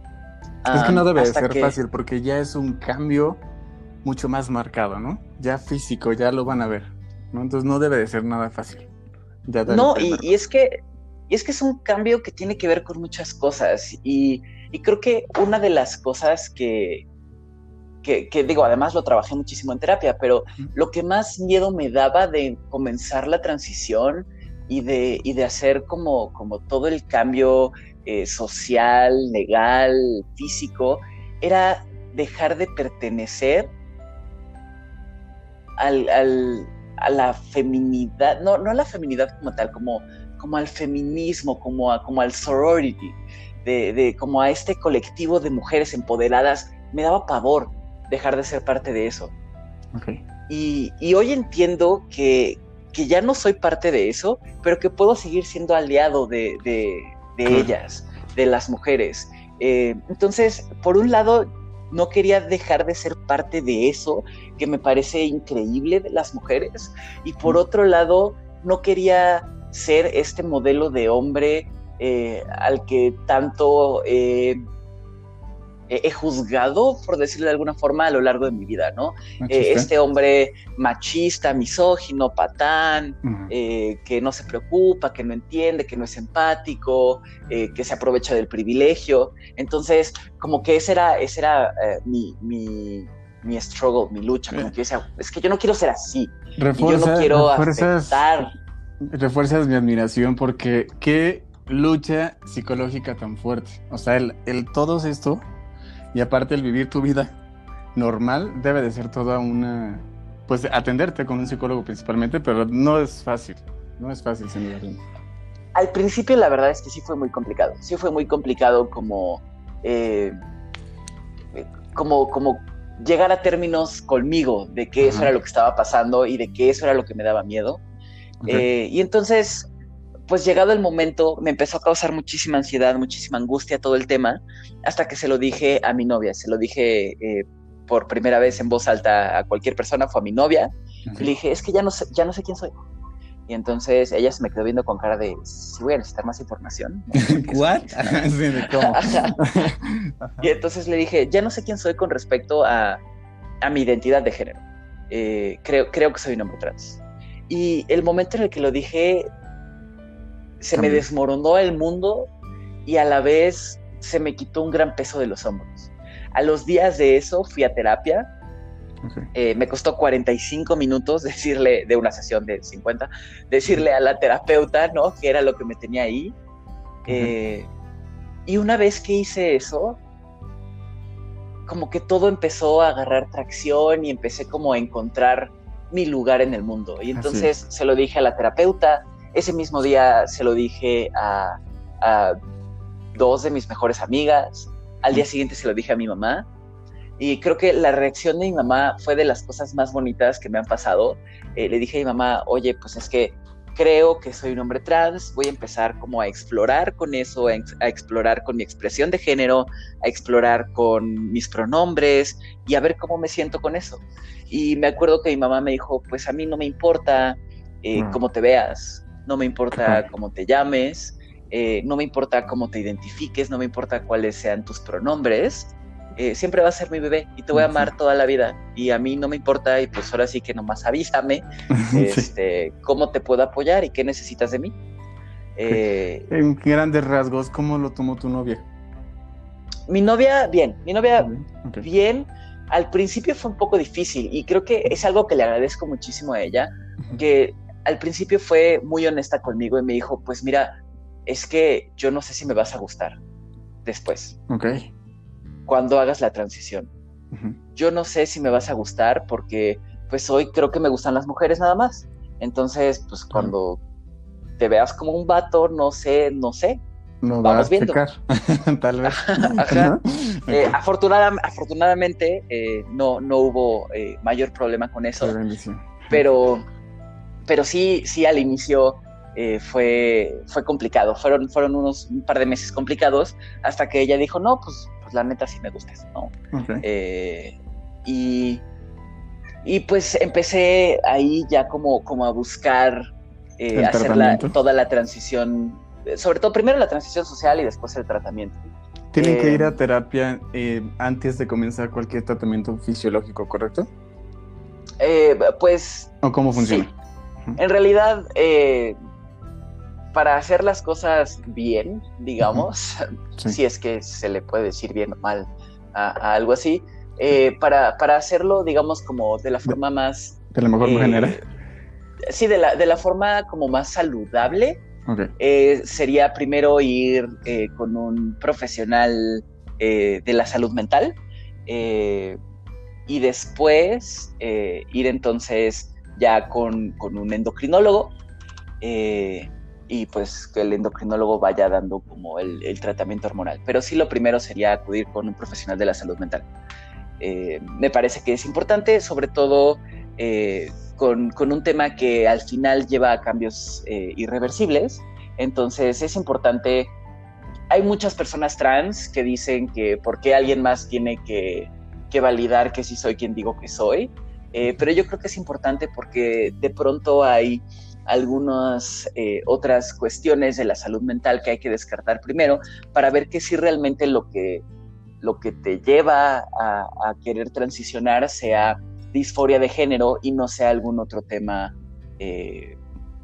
Es que no debe um, de ser que... fácil porque ya es un cambio mucho más marcado, ¿no? Ya físico, ya lo van a ver, ¿no? Entonces no debe de ser nada fácil. Ya no, y, y es que y es que es un cambio que tiene que ver con muchas cosas y, y creo que una de las cosas que, que, que digo, además lo trabajé muchísimo en terapia, pero lo que más miedo me daba de comenzar la transición y de, y de hacer como, como todo el cambio eh, social, legal, físico, era dejar de pertenecer al, al, a la feminidad, no, no a la feminidad como tal, como, como al feminismo, como, a, como al sorority, de, de, como a este colectivo de mujeres empoderadas. Me daba pavor dejar de ser parte de eso. Okay. Y, y hoy entiendo que, que ya no soy parte de eso, pero que puedo seguir siendo aliado de, de, de claro. ellas, de las mujeres. Eh, entonces, por un lado, no quería dejar de ser parte de eso, que me parece increíble de las mujeres, y por mm. otro lado, no quería ser este modelo de hombre eh, al que tanto eh, he juzgado, por decirlo de alguna forma, a lo largo de mi vida, ¿no? Eh, este hombre machista, misógino, patán, uh-huh. eh, que no se preocupa, que no entiende, que no es empático, eh, que se aprovecha del privilegio. Entonces, como que ese era, ese era eh, mi, mi, mi struggle, mi lucha, como que yo decía, es que yo no quiero ser así, Refuerza, y yo no quiero refuerzas, afectar. Refuerzas mi admiración porque qué lucha psicológica tan fuerte. O sea, el, el todo esto... Y aparte el vivir tu vida normal debe de ser toda una... Pues atenderte con un psicólogo principalmente, pero no es fácil, no es fácil sin duda. Al principio la verdad es que sí fue muy complicado, sí fue muy complicado como, eh, como, como llegar a términos conmigo de que Ajá. eso era lo que estaba pasando y de que eso era lo que me daba miedo. Okay. Eh, y entonces... pues llegado el momento, me empezó a causar muchísima ansiedad, muchísima angustia todo el tema, hasta que se lo dije a mi novia, se lo dije eh, por primera vez en voz alta a cualquier persona, fue a mi novia, uh-huh. y le dije, es que ya no sé, ya no sé quién soy. Y entonces ella se me quedó viendo con cara de, sí voy a necesitar más información. ¿No? ¿What? Sí, ¿de cómo? Y entonces le dije, ya no sé quién soy con respecto a, a mi identidad de género. Eh, creo, creo que soy un hombre trans. Y el momento en el que lo dije... se me desmoronó el mundo y a la vez se me quitó un gran peso de los hombros. A los días de eso fui a terapia. Okay. Eh, me costó cuarenta y cinco minutos decirle, de una sesión de cincuenta, decirle a la terapeuta, ¿no?, que era lo que me tenía ahí. Eh, y una vez que hice eso, como que todo empezó a agarrar tracción y empecé como a encontrar mi lugar en el mundo. Y entonces se lo dije a la terapeuta, ese mismo día se lo dije a, a dos de mis mejores amigas, al día siguiente se lo dije a mi mamá, y creo que la reacción de mi mamá fue de las cosas más bonitas que me han pasado. Eh, le dije a mi mamá, oye, pues es que creo que soy un hombre trans, voy a empezar como a explorar con eso, a, ex- a explorar con mi expresión de género, a explorar con mis pronombres y a ver cómo me siento con eso. Y me acuerdo que mi mamá me dijo, pues a mí no me importa eh, Wow. cómo te veas, no me Qué importa padre. cómo te llames, eh, no me importa cómo te identifiques, no me importa cuáles sean tus pronombres, eh, siempre va a ser mi bebé y te voy a Sí. amar toda la vida y a mí no me importa y pues ahora sí que nomás avísame Sí. este, cómo te puedo apoyar y qué necesitas de mí. Eh, En grandes rasgos, ¿cómo lo tomó tu novia? mi novia, bien, mi novia, Bien, ok. bien, al principio fue un poco difícil y creo que es algo que le agradezco muchísimo a ella, Ujú. que al principio fue muy honesta conmigo y me dijo, pues mira, es que yo no sé si me vas a gustar después, Ok. cuando hagas la transición. Ujú. Yo no sé si me vas a gustar porque pues hoy creo que me gustan las mujeres nada más. Entonces, pues Claro. cuando te veas como un vato, no sé, no sé, No va a vamos viendo. checar, tal vez. Ajá. ¿No? Eh, Ok. afortunada, afortunadamente eh, no, no hubo eh, mayor problema con Qué eso, bendición. pero, pero sí, sí al inicio eh, fue, fue complicado. Fueron, fueron unos un par de meses complicados hasta que ella dijo, no, pues, pues la neta sí me gustas, ¿no? Ok. Eh, y, y pues empecé ahí ya como, como a buscar eh, El hacer la, tratamiento. toda la transición, sobre todo primero la transición social y después el tratamiento. Tienen que Eh, ir a terapia eh, antes de comenzar cualquier tratamiento fisiológico, ¿correcto? eh, pues ¿O cómo funciona? sí, Ujú. en realidad eh, para hacer las cosas bien, digamos, Sí. si es que se le puede decir bien o mal a, a algo así, eh, para, para hacerlo, digamos, como de la De, forma más, de la mejor manera. eh, sí, de la, de la forma como más saludable, Ok. eh, sería primero ir eh, con un profesional eh, de la salud mental eh, y después eh, ir entonces ya con, con un endocrinólogo eh, y pues que el endocrinólogo vaya dando como el, el tratamiento hormonal. Pero sí lo primero sería acudir con un profesional de la salud mental. Eh, me parece que es importante, sobre todo eh, con, con, un tema que al final lleva a cambios eh, irreversibles. Entonces es importante, hay muchas personas trans que dicen que por qué alguien más tiene que, que validar que sí soy quien digo que soy, eh, pero yo creo que es importante porque de pronto hay algunas eh, otras cuestiones de la salud mental que hay que descartar primero para ver que si realmente lo que lo que te lleva a, a querer transicionar sea disforia de género y no sea algún otro tema eh,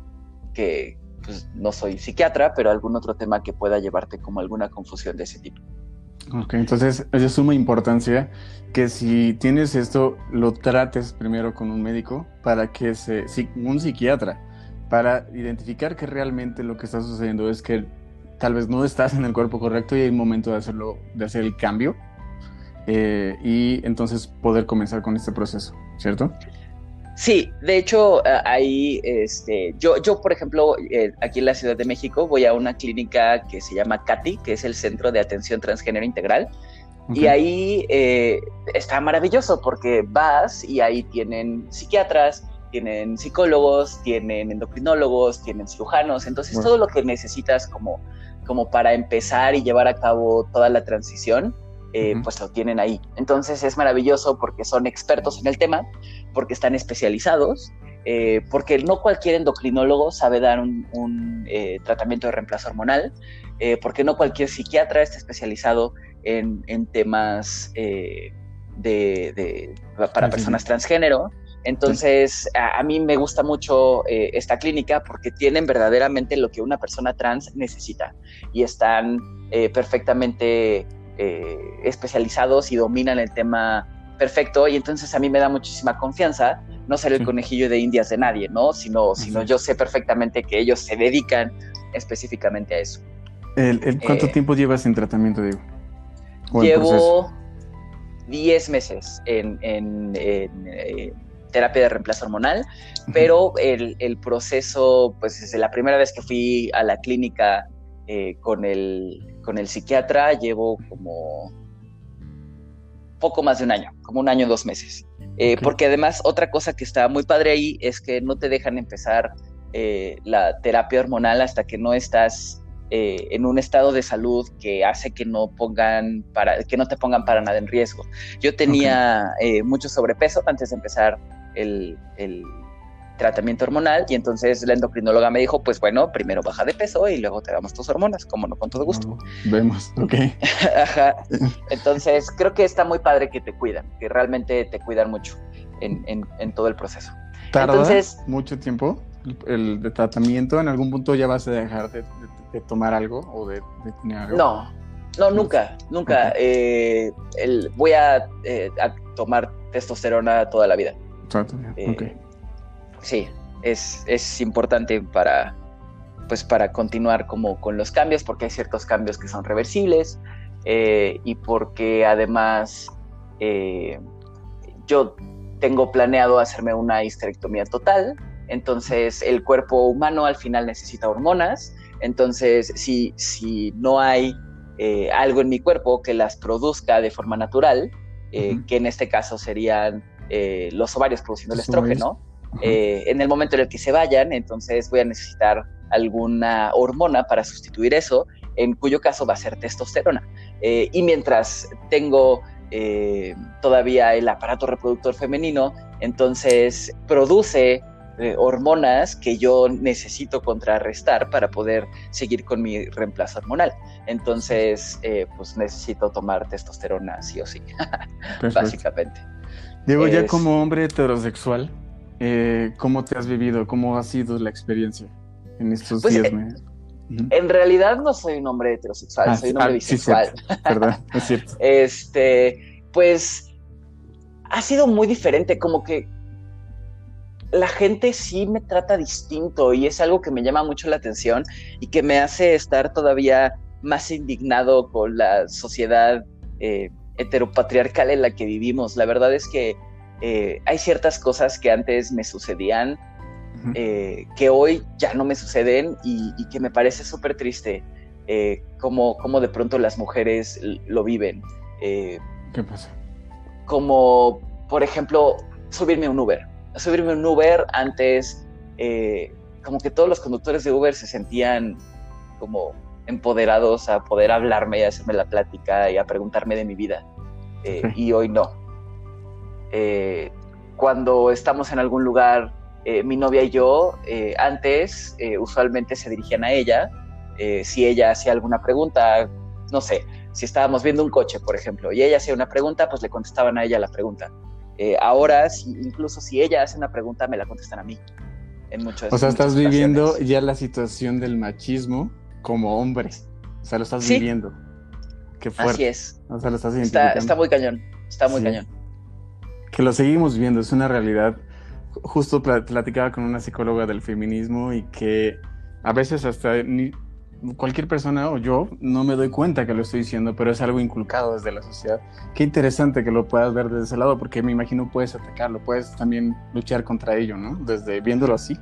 que, pues, no soy psiquiatra, pero algún otro tema que pueda llevarte como alguna confusión de ese tipo. Ok, entonces es de suma importancia que si tienes esto, lo trates primero con un médico para que se, sí, un psiquiatra, para identificar que realmente lo que está sucediendo es que tal vez no estás en el cuerpo correcto y hay un momento de hacerlo, de hacer el cambio eh, y entonces poder comenzar con este proceso, ¿cierto? Sí, de hecho, uh, ahí, este, yo, yo, por ejemplo, eh, aquí en la Ciudad de México voy a una clínica que se llama CATI, que es el Centro de Atención Transgénero Integral, Ok. y ahí eh, está maravilloso porque vas y ahí tienen psiquiatras, tienen psicólogos, tienen endocrinólogos, tienen cirujanos, entonces Bueno. todo lo que necesitas como, como para empezar y llevar a cabo toda la transición, eh, uh-huh. pues lo tienen ahí. Entonces es maravilloso porque son expertos en el tema, porque están especializados, eh, porque no cualquier endocrinólogo sabe dar un, un eh, tratamiento de reemplazo hormonal, eh, porque no cualquier psiquiatra está especializado en, en temas eh, de, de, para sí, personas sí. transgénero. Entonces, sí. a, a mí me gusta mucho eh, esta clínica porque tienen verdaderamente lo que una persona trans necesita y están eh, perfectamente eh, especializados y dominan el tema perfecto, y entonces a mí me da muchísima confianza no ser el sí. conejillo de indias de nadie, ¿no? Sino, sino yo sé perfectamente que ellos se dedican específicamente a eso. El, el, ¿Cuánto Eh, tiempo llevas en tratamiento, Diego? ¿O en proceso? Llevo diez meses en, en, en, eh, terapia de reemplazo hormonal, Ujú. pero el, el proceso, pues desde la primera vez que fui a la clínica eh, con, el, con el psiquiatra, llevo como poco más de un año, como un año, dos meses. Eh, Ok. porque además otra cosa que está muy padre ahí es que no te dejan empezar eh, la terapia hormonal hasta que no estás eh, en un estado de salud que hace que no pongan para, que no te pongan para nada en riesgo. Yo Ok. tenía eh, mucho sobrepeso antes de empezar el, el tratamiento hormonal y entonces la endocrinóloga me dijo, pues bueno, primero baja de peso y luego te damos tus hormonas, como no, con todo gusto. No, vemos, ok. Ajá. Entonces, creo que está muy padre que te cuidan, que realmente te cuidan mucho en, en, en todo el proceso. ¿Tarda Entonces, mucho tiempo el, el de tratamiento? ¿En algún punto ya vas a dejar de, de, de tomar algo o de, de tener algo? no, no, No. nunca, nunca. Ok. Eh, el, voy a, eh, a tomar testosterona toda la vida. Trato bien. Eh, Ok. sí, es, es importante para, pues, para continuar como con los cambios, porque hay ciertos cambios que son reversibles eh, y porque además eh, yo tengo planeado hacerme una histerectomía total, entonces el cuerpo humano al final necesita hormonas, entonces si, si no hay eh, algo en mi cuerpo que las produzca de forma natural, eh, Uh-huh. que en este caso serían eh, los ovarios produciendo el Los ovarios. estrógeno, Uh-huh. eh, en el momento en el que se vayan, entonces voy a necesitar alguna hormona para sustituir eso, en cuyo caso va a ser testosterona. Eh, y mientras tengo eh, todavía el aparato reproductor femenino, entonces produce eh, hormonas que yo necesito contrarrestar para poder seguir con mi reemplazo hormonal. Entonces, eh, pues necesito tomar testosterona sí o sí, básicamente. Diego, ya Es, como hombre heterosexual, eh, ¿cómo te has vivido? ¿Cómo ha sido la experiencia en estos pues, diez eh, meses? Uh-huh. En realidad no soy un hombre heterosexual, Ah, soy sí, un ah, hombre sí, bisexual. cierto. Perdón, es cierto. Este, pues ha sido muy diferente, como que la gente sí me trata distinto y es algo que me llama mucho la atención y que me hace estar todavía más indignado con la sociedad eh, heteropatriarcal en la que vivimos. La verdad es que eh, hay ciertas cosas que antes me sucedían Uh-huh. eh, que hoy ya no me suceden y, y que me parece súper triste eh, cómo, cómo de pronto las mujeres lo viven. Eh, ¿Qué pasa? como, por ejemplo, subirme a un Uber. Subirme a un Uber antes, eh, como que todos los conductores de Uber se sentían como empoderados a poder hablarme y a hacerme la plática y a preguntarme de mi vida. Eh, Okay. Y hoy no. Eh, cuando estamos en algún lugar, eh, mi novia y yo, eh, antes eh, usualmente se dirigían a ella. Eh, si ella hacía alguna pregunta, no sé, si estábamos viendo un coche, por ejemplo, y ella hacía una pregunta, pues le contestaban a ella la pregunta. Eh, ahora, si, incluso si ella hace una pregunta, me la contestan a mí. En muchos, O sea, muchas estás viviendo ocasiones. ya la situación del machismo como hombre. O sea, lo estás Sí, viviendo. Qué fuerte. así es. O sea, lo estás Está, identificando. está muy cañón, está muy Sí. cañón. Que lo seguimos viendo, es una realidad. Justo platicaba con una psicóloga del feminismo y que a veces hasta ni, cualquier persona o yo no me doy cuenta que lo estoy diciendo, pero es algo inculcado desde la sociedad. Qué interesante que lo puedas ver desde ese lado, porque me imagino puedes atacarlo, puedes también luchar contra ello, ¿no? Desde viéndolo así.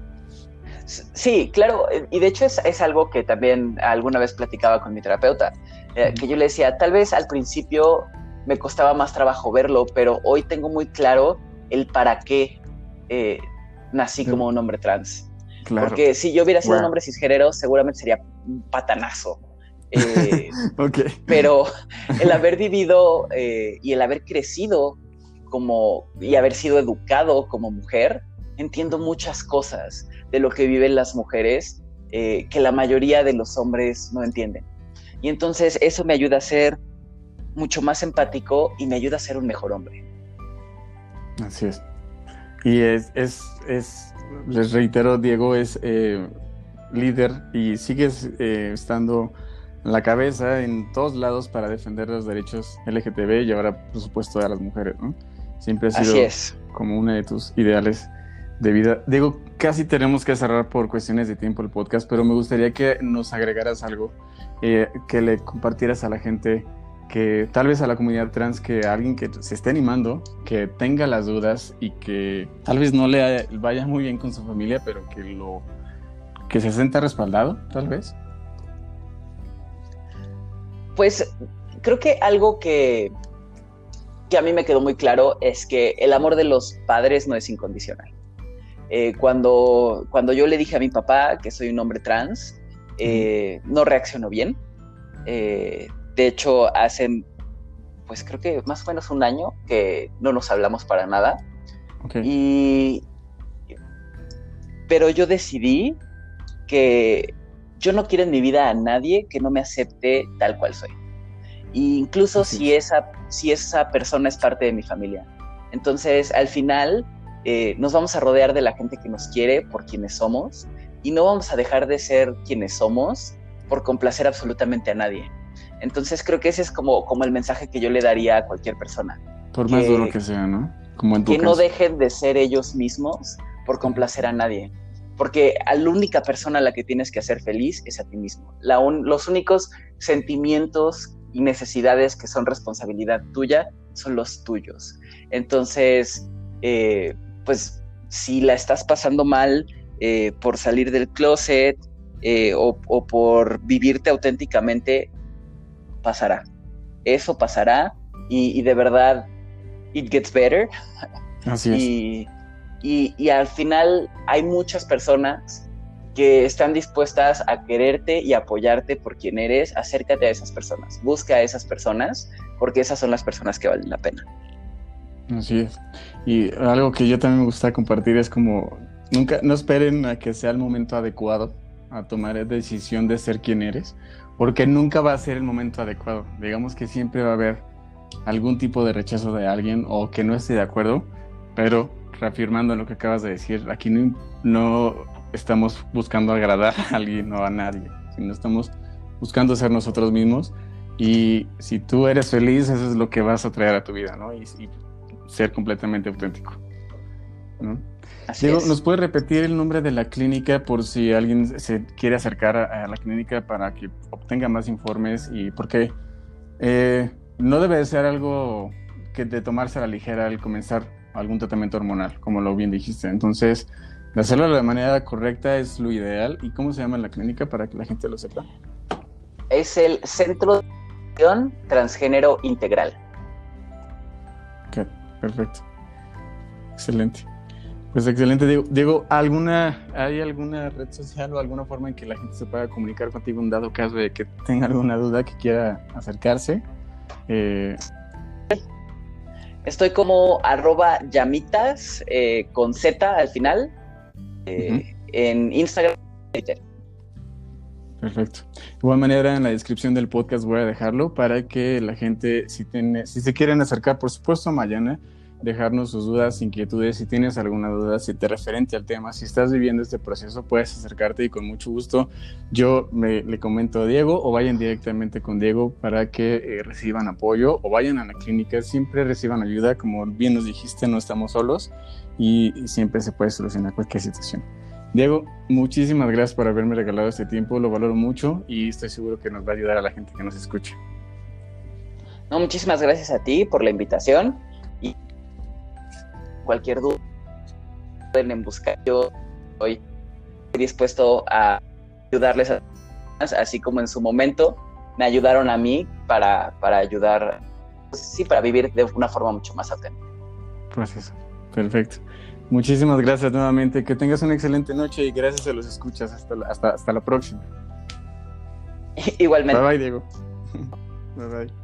Sí, claro, y de hecho es, es algo que también alguna vez platicaba con mi terapeuta, eh, que yo le decía, tal vez al principio me costaba más trabajo verlo, pero hoy tengo muy claro el para qué eh, nací Sí. como un hombre trans. Claro. Porque si yo hubiera sido Wow. un hombre cisgénero, seguramente sería un patanazo. Eh, Ok. Pero el haber vivido eh, y el haber crecido como, y haber sido educado como mujer, entiendo muchas cosas de lo que viven las mujeres eh, que la mayoría de los hombres no entienden. Y entonces eso me ayuda a ser mucho más empático y me ayuda a ser un mejor hombre. Así es. Y es, es, es les reitero, Diego es eh, líder y sigues eh, estando en la cabeza en todos lados para defender los derechos L G T B y ahora, por supuesto, de las mujeres, ¿no? Siempre ha sido Así es. como una de tus ideales. de vida. Digo, casi tenemos que cerrar por cuestiones de tiempo el podcast, pero me gustaría que nos agregaras algo, eh, que le compartieras a la gente, que tal vez a la comunidad trans, que a alguien que se esté animando, que tenga las dudas y que tal vez no le vaya muy bien con su familia, pero que lo que se sienta respaldado, tal vez. Pues creo que algo que, que a mí me quedó muy claro es que el amor de los padres no es incondicional. Eh, cuando, cuando yo le dije a mi papá que soy un hombre trans, eh, no reaccionó bien. Eh, de hecho, hace, pues creo que más o menos un año que no nos hablamos para nada. Okay. Y, pero yo decidí que yo no quiero en mi vida a nadie que no me acepte tal cual soy. Y incluso si esa, si esa persona es parte de mi familia. Entonces, al final, eh, nos vamos a rodear de la gente que nos quiere por quienes somos y no vamos a dejar de ser quienes somos por complacer absolutamente a nadie. Entonces, creo que ese es como, como el mensaje que yo le daría a cualquier persona. Por que, más duro que sea, ¿no? Como en tu que caso. no dejen de ser ellos mismos por complacer a nadie. Porque a la única persona a la que tienes que hacer feliz es a ti mismo. La un, los únicos sentimientos y necesidades que son responsabilidad tuya son los tuyos. Entonces, eh, pues si la estás pasando mal eh, por salir del closet eh, o, o por vivirte auténticamente, pasará. Eso pasará y, y de verdad, it gets better. Así es. Y, y, y al final hay muchas personas que están dispuestas a quererte y apoyarte por quien eres. Acércate a esas personas, busca a esas personas, porque esas son las personas que valen la pena. Así es. Y algo que yo también me gusta compartir es como, nunca, no esperen a que sea el momento adecuado a tomar la decisión de ser quien eres, porque nunca va a ser el momento adecuado. Digamos que siempre va a haber algún tipo de rechazo de alguien o que no esté de acuerdo, pero reafirmando lo que acabas de decir, aquí no, no estamos buscando agradar a alguien o a nadie, sino estamos buscando ser nosotros mismos, y si tú eres feliz, eso es lo que vas a traer a tu vida, ¿no? Y, y ser completamente auténtico, ¿no? Así Diego, es. ¿nos puedes repetir el nombre de la clínica por si alguien se quiere acercar a, a la clínica para que obtenga más informes? Y porque eh, no debe de ser algo que de tomarse a la ligera al comenzar algún tratamiento hormonal, como lo bien dijiste. Entonces, de hacerlo de la manera correcta es lo ideal. ¿Y cómo se llama la clínica para que la gente lo sepa? Es el Centro de Atención Transgénero Integral. Ok, perfecto. Excelente. Pues excelente, Diego. Diego, ¿alguna, ¿hay alguna red social o alguna forma en que la gente se pueda comunicar contigo en dado caso de que tenga alguna duda, que quiera acercarse? Eh... Estoy como arroba llamitas eh, con Z al final eh, uh-huh. en Instagram y Twitter. Perfecto. De igual manera, en la descripción del podcast voy a dejarlo para que la gente, si, tiene, si se quieren acercar, por supuesto, a Mayana, dejarnos sus dudas, inquietudes. Si tienes alguna duda, si te referente al tema, si estás viviendo este proceso, puedes acercarte y con mucho gusto yo me, le comento a Diego, o vayan directamente con Diego para que eh, reciban apoyo, o vayan a la clínica, siempre reciban ayuda. Como bien nos dijiste, no estamos solos y, y siempre se puede solucionar cualquier situación. Diego, muchísimas gracias por haberme regalado este tiempo, lo valoro mucho y estoy seguro que nos va a ayudar a la gente que nos escuche. No, muchísimas gracias a ti por la invitación. Y cualquier duda pueden buscar, yo estoy dispuesto a ayudarles a así como en su momento me ayudaron a mí para, para ayudar, pues, sí, para vivir de una forma mucho más auténtica. Pues eso, perfecto. Muchísimas gracias nuevamente, que tengas una excelente noche y gracias a los escuchas, hasta la, hasta, hasta la próxima. Igualmente. Bye bye, Diego. Bye bye.